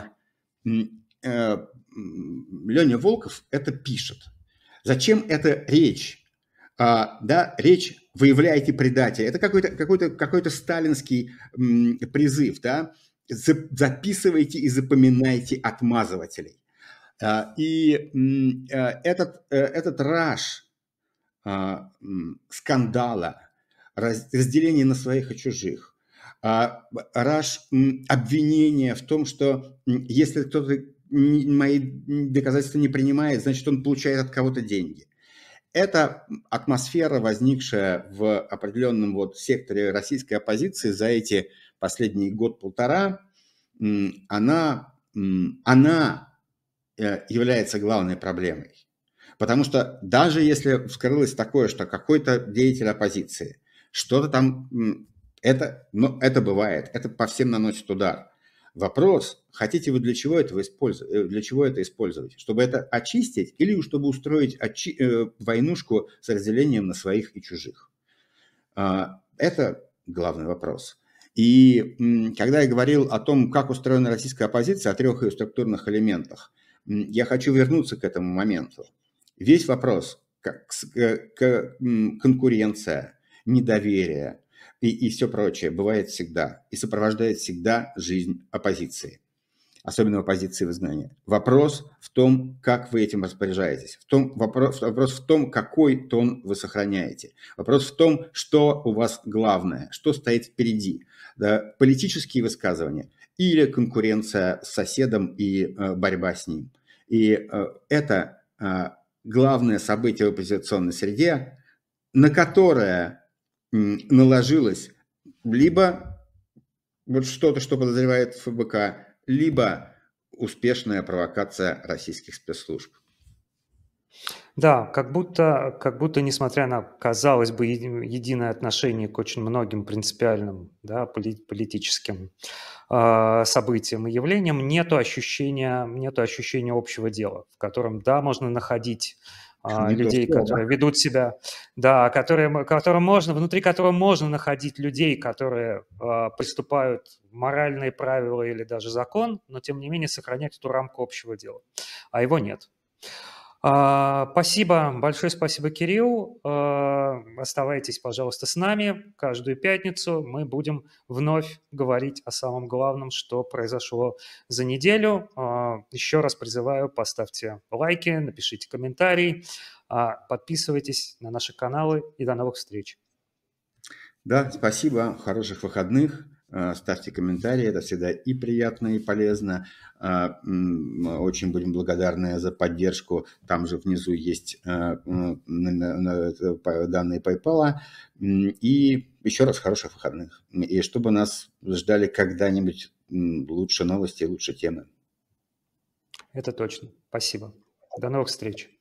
Леня Волков это пишет? Зачем эта речь? А, да, речь «выявляйте предателя». Это какой-то, какой-то, какой-то сталинский м, призыв, да? Записывайте и запоминайте отмазывателей. А, и м, этот, этот раж а, скандала, разделение на своих и чужих, а, раж обвинения в том, что если кто-то мои доказательства не принимает, значит, он получает от кого-то деньги. Это атмосфера, возникшая в определенном вот секторе российской оппозиции за эти последние год-полтора, она, она является главной проблемой. Потому что даже если вскрылось такое, что какой-то деятель оппозиции, что-то там, это, ну, это бывает, это по всем наносит удар. Вопрос, хотите вы для чего, этого использовать, для чего это использовать? Чтобы это очистить или чтобы устроить очи, э, войнушку с разделением на своих и чужих? А, это главный вопрос. И м, когда я говорил о том, как устроена российская оппозиция, о трех ее структурных элементах, м, я хочу вернуться к этому моменту. Весь вопрос, как, к, к, конкуренция, недоверие, И, и все прочее бывает всегда и сопровождает всегда жизнь оппозиции, особенно оппозиции в изгнании. Вопрос в том, как вы этим распоряжаетесь. В том, вопрос, вопрос в том, какой тон вы сохраняете. Вопрос в том, что у вас главное, что стоит впереди. Да, политические высказывания или конкуренция с соседом и э, борьба с ним. И э, это э, главное событие в оппозиционной среде, на которое наложилось либо вот что-то, что подозревает эф бэ ка, либо успешная провокация российских спецслужб. Да, как будто, как будто, несмотря на, казалось бы, единое отношение к очень многим принципиальным, да, политическим э, событиям и явлениям, нету ощущения, нету ощущения общего дела, в котором, да, можно находить Не людей, которые ведут себя, да, которые, которым можно, внутри которого можно находить людей, которые э, приступают моральные правила или даже закон, но тем не менее сохранять эту рамку общего дела, а его нет. А, Спасибо, большое спасибо, Кирилл. А, Оставайтесь, пожалуйста, с нами. Каждую пятницу мы будем вновь говорить о самом главном, что произошло за неделю. А, Еще раз призываю, поставьте лайки, напишите комментарий, а, подписывайтесь на наши каналы и до новых встреч. Да, спасибо, хороших выходных. А, Ставьте комментарии, это всегда и приятно, и полезно. А, м, Очень будем благодарны за поддержку. Там же внизу есть а, м, на- на- на- по- данные PayPal. М, И еще раз хороших выходных. И чтобы нас ждали когда-нибудь м, лучше новости, лучше темы. Это точно. Спасибо. До новых встреч.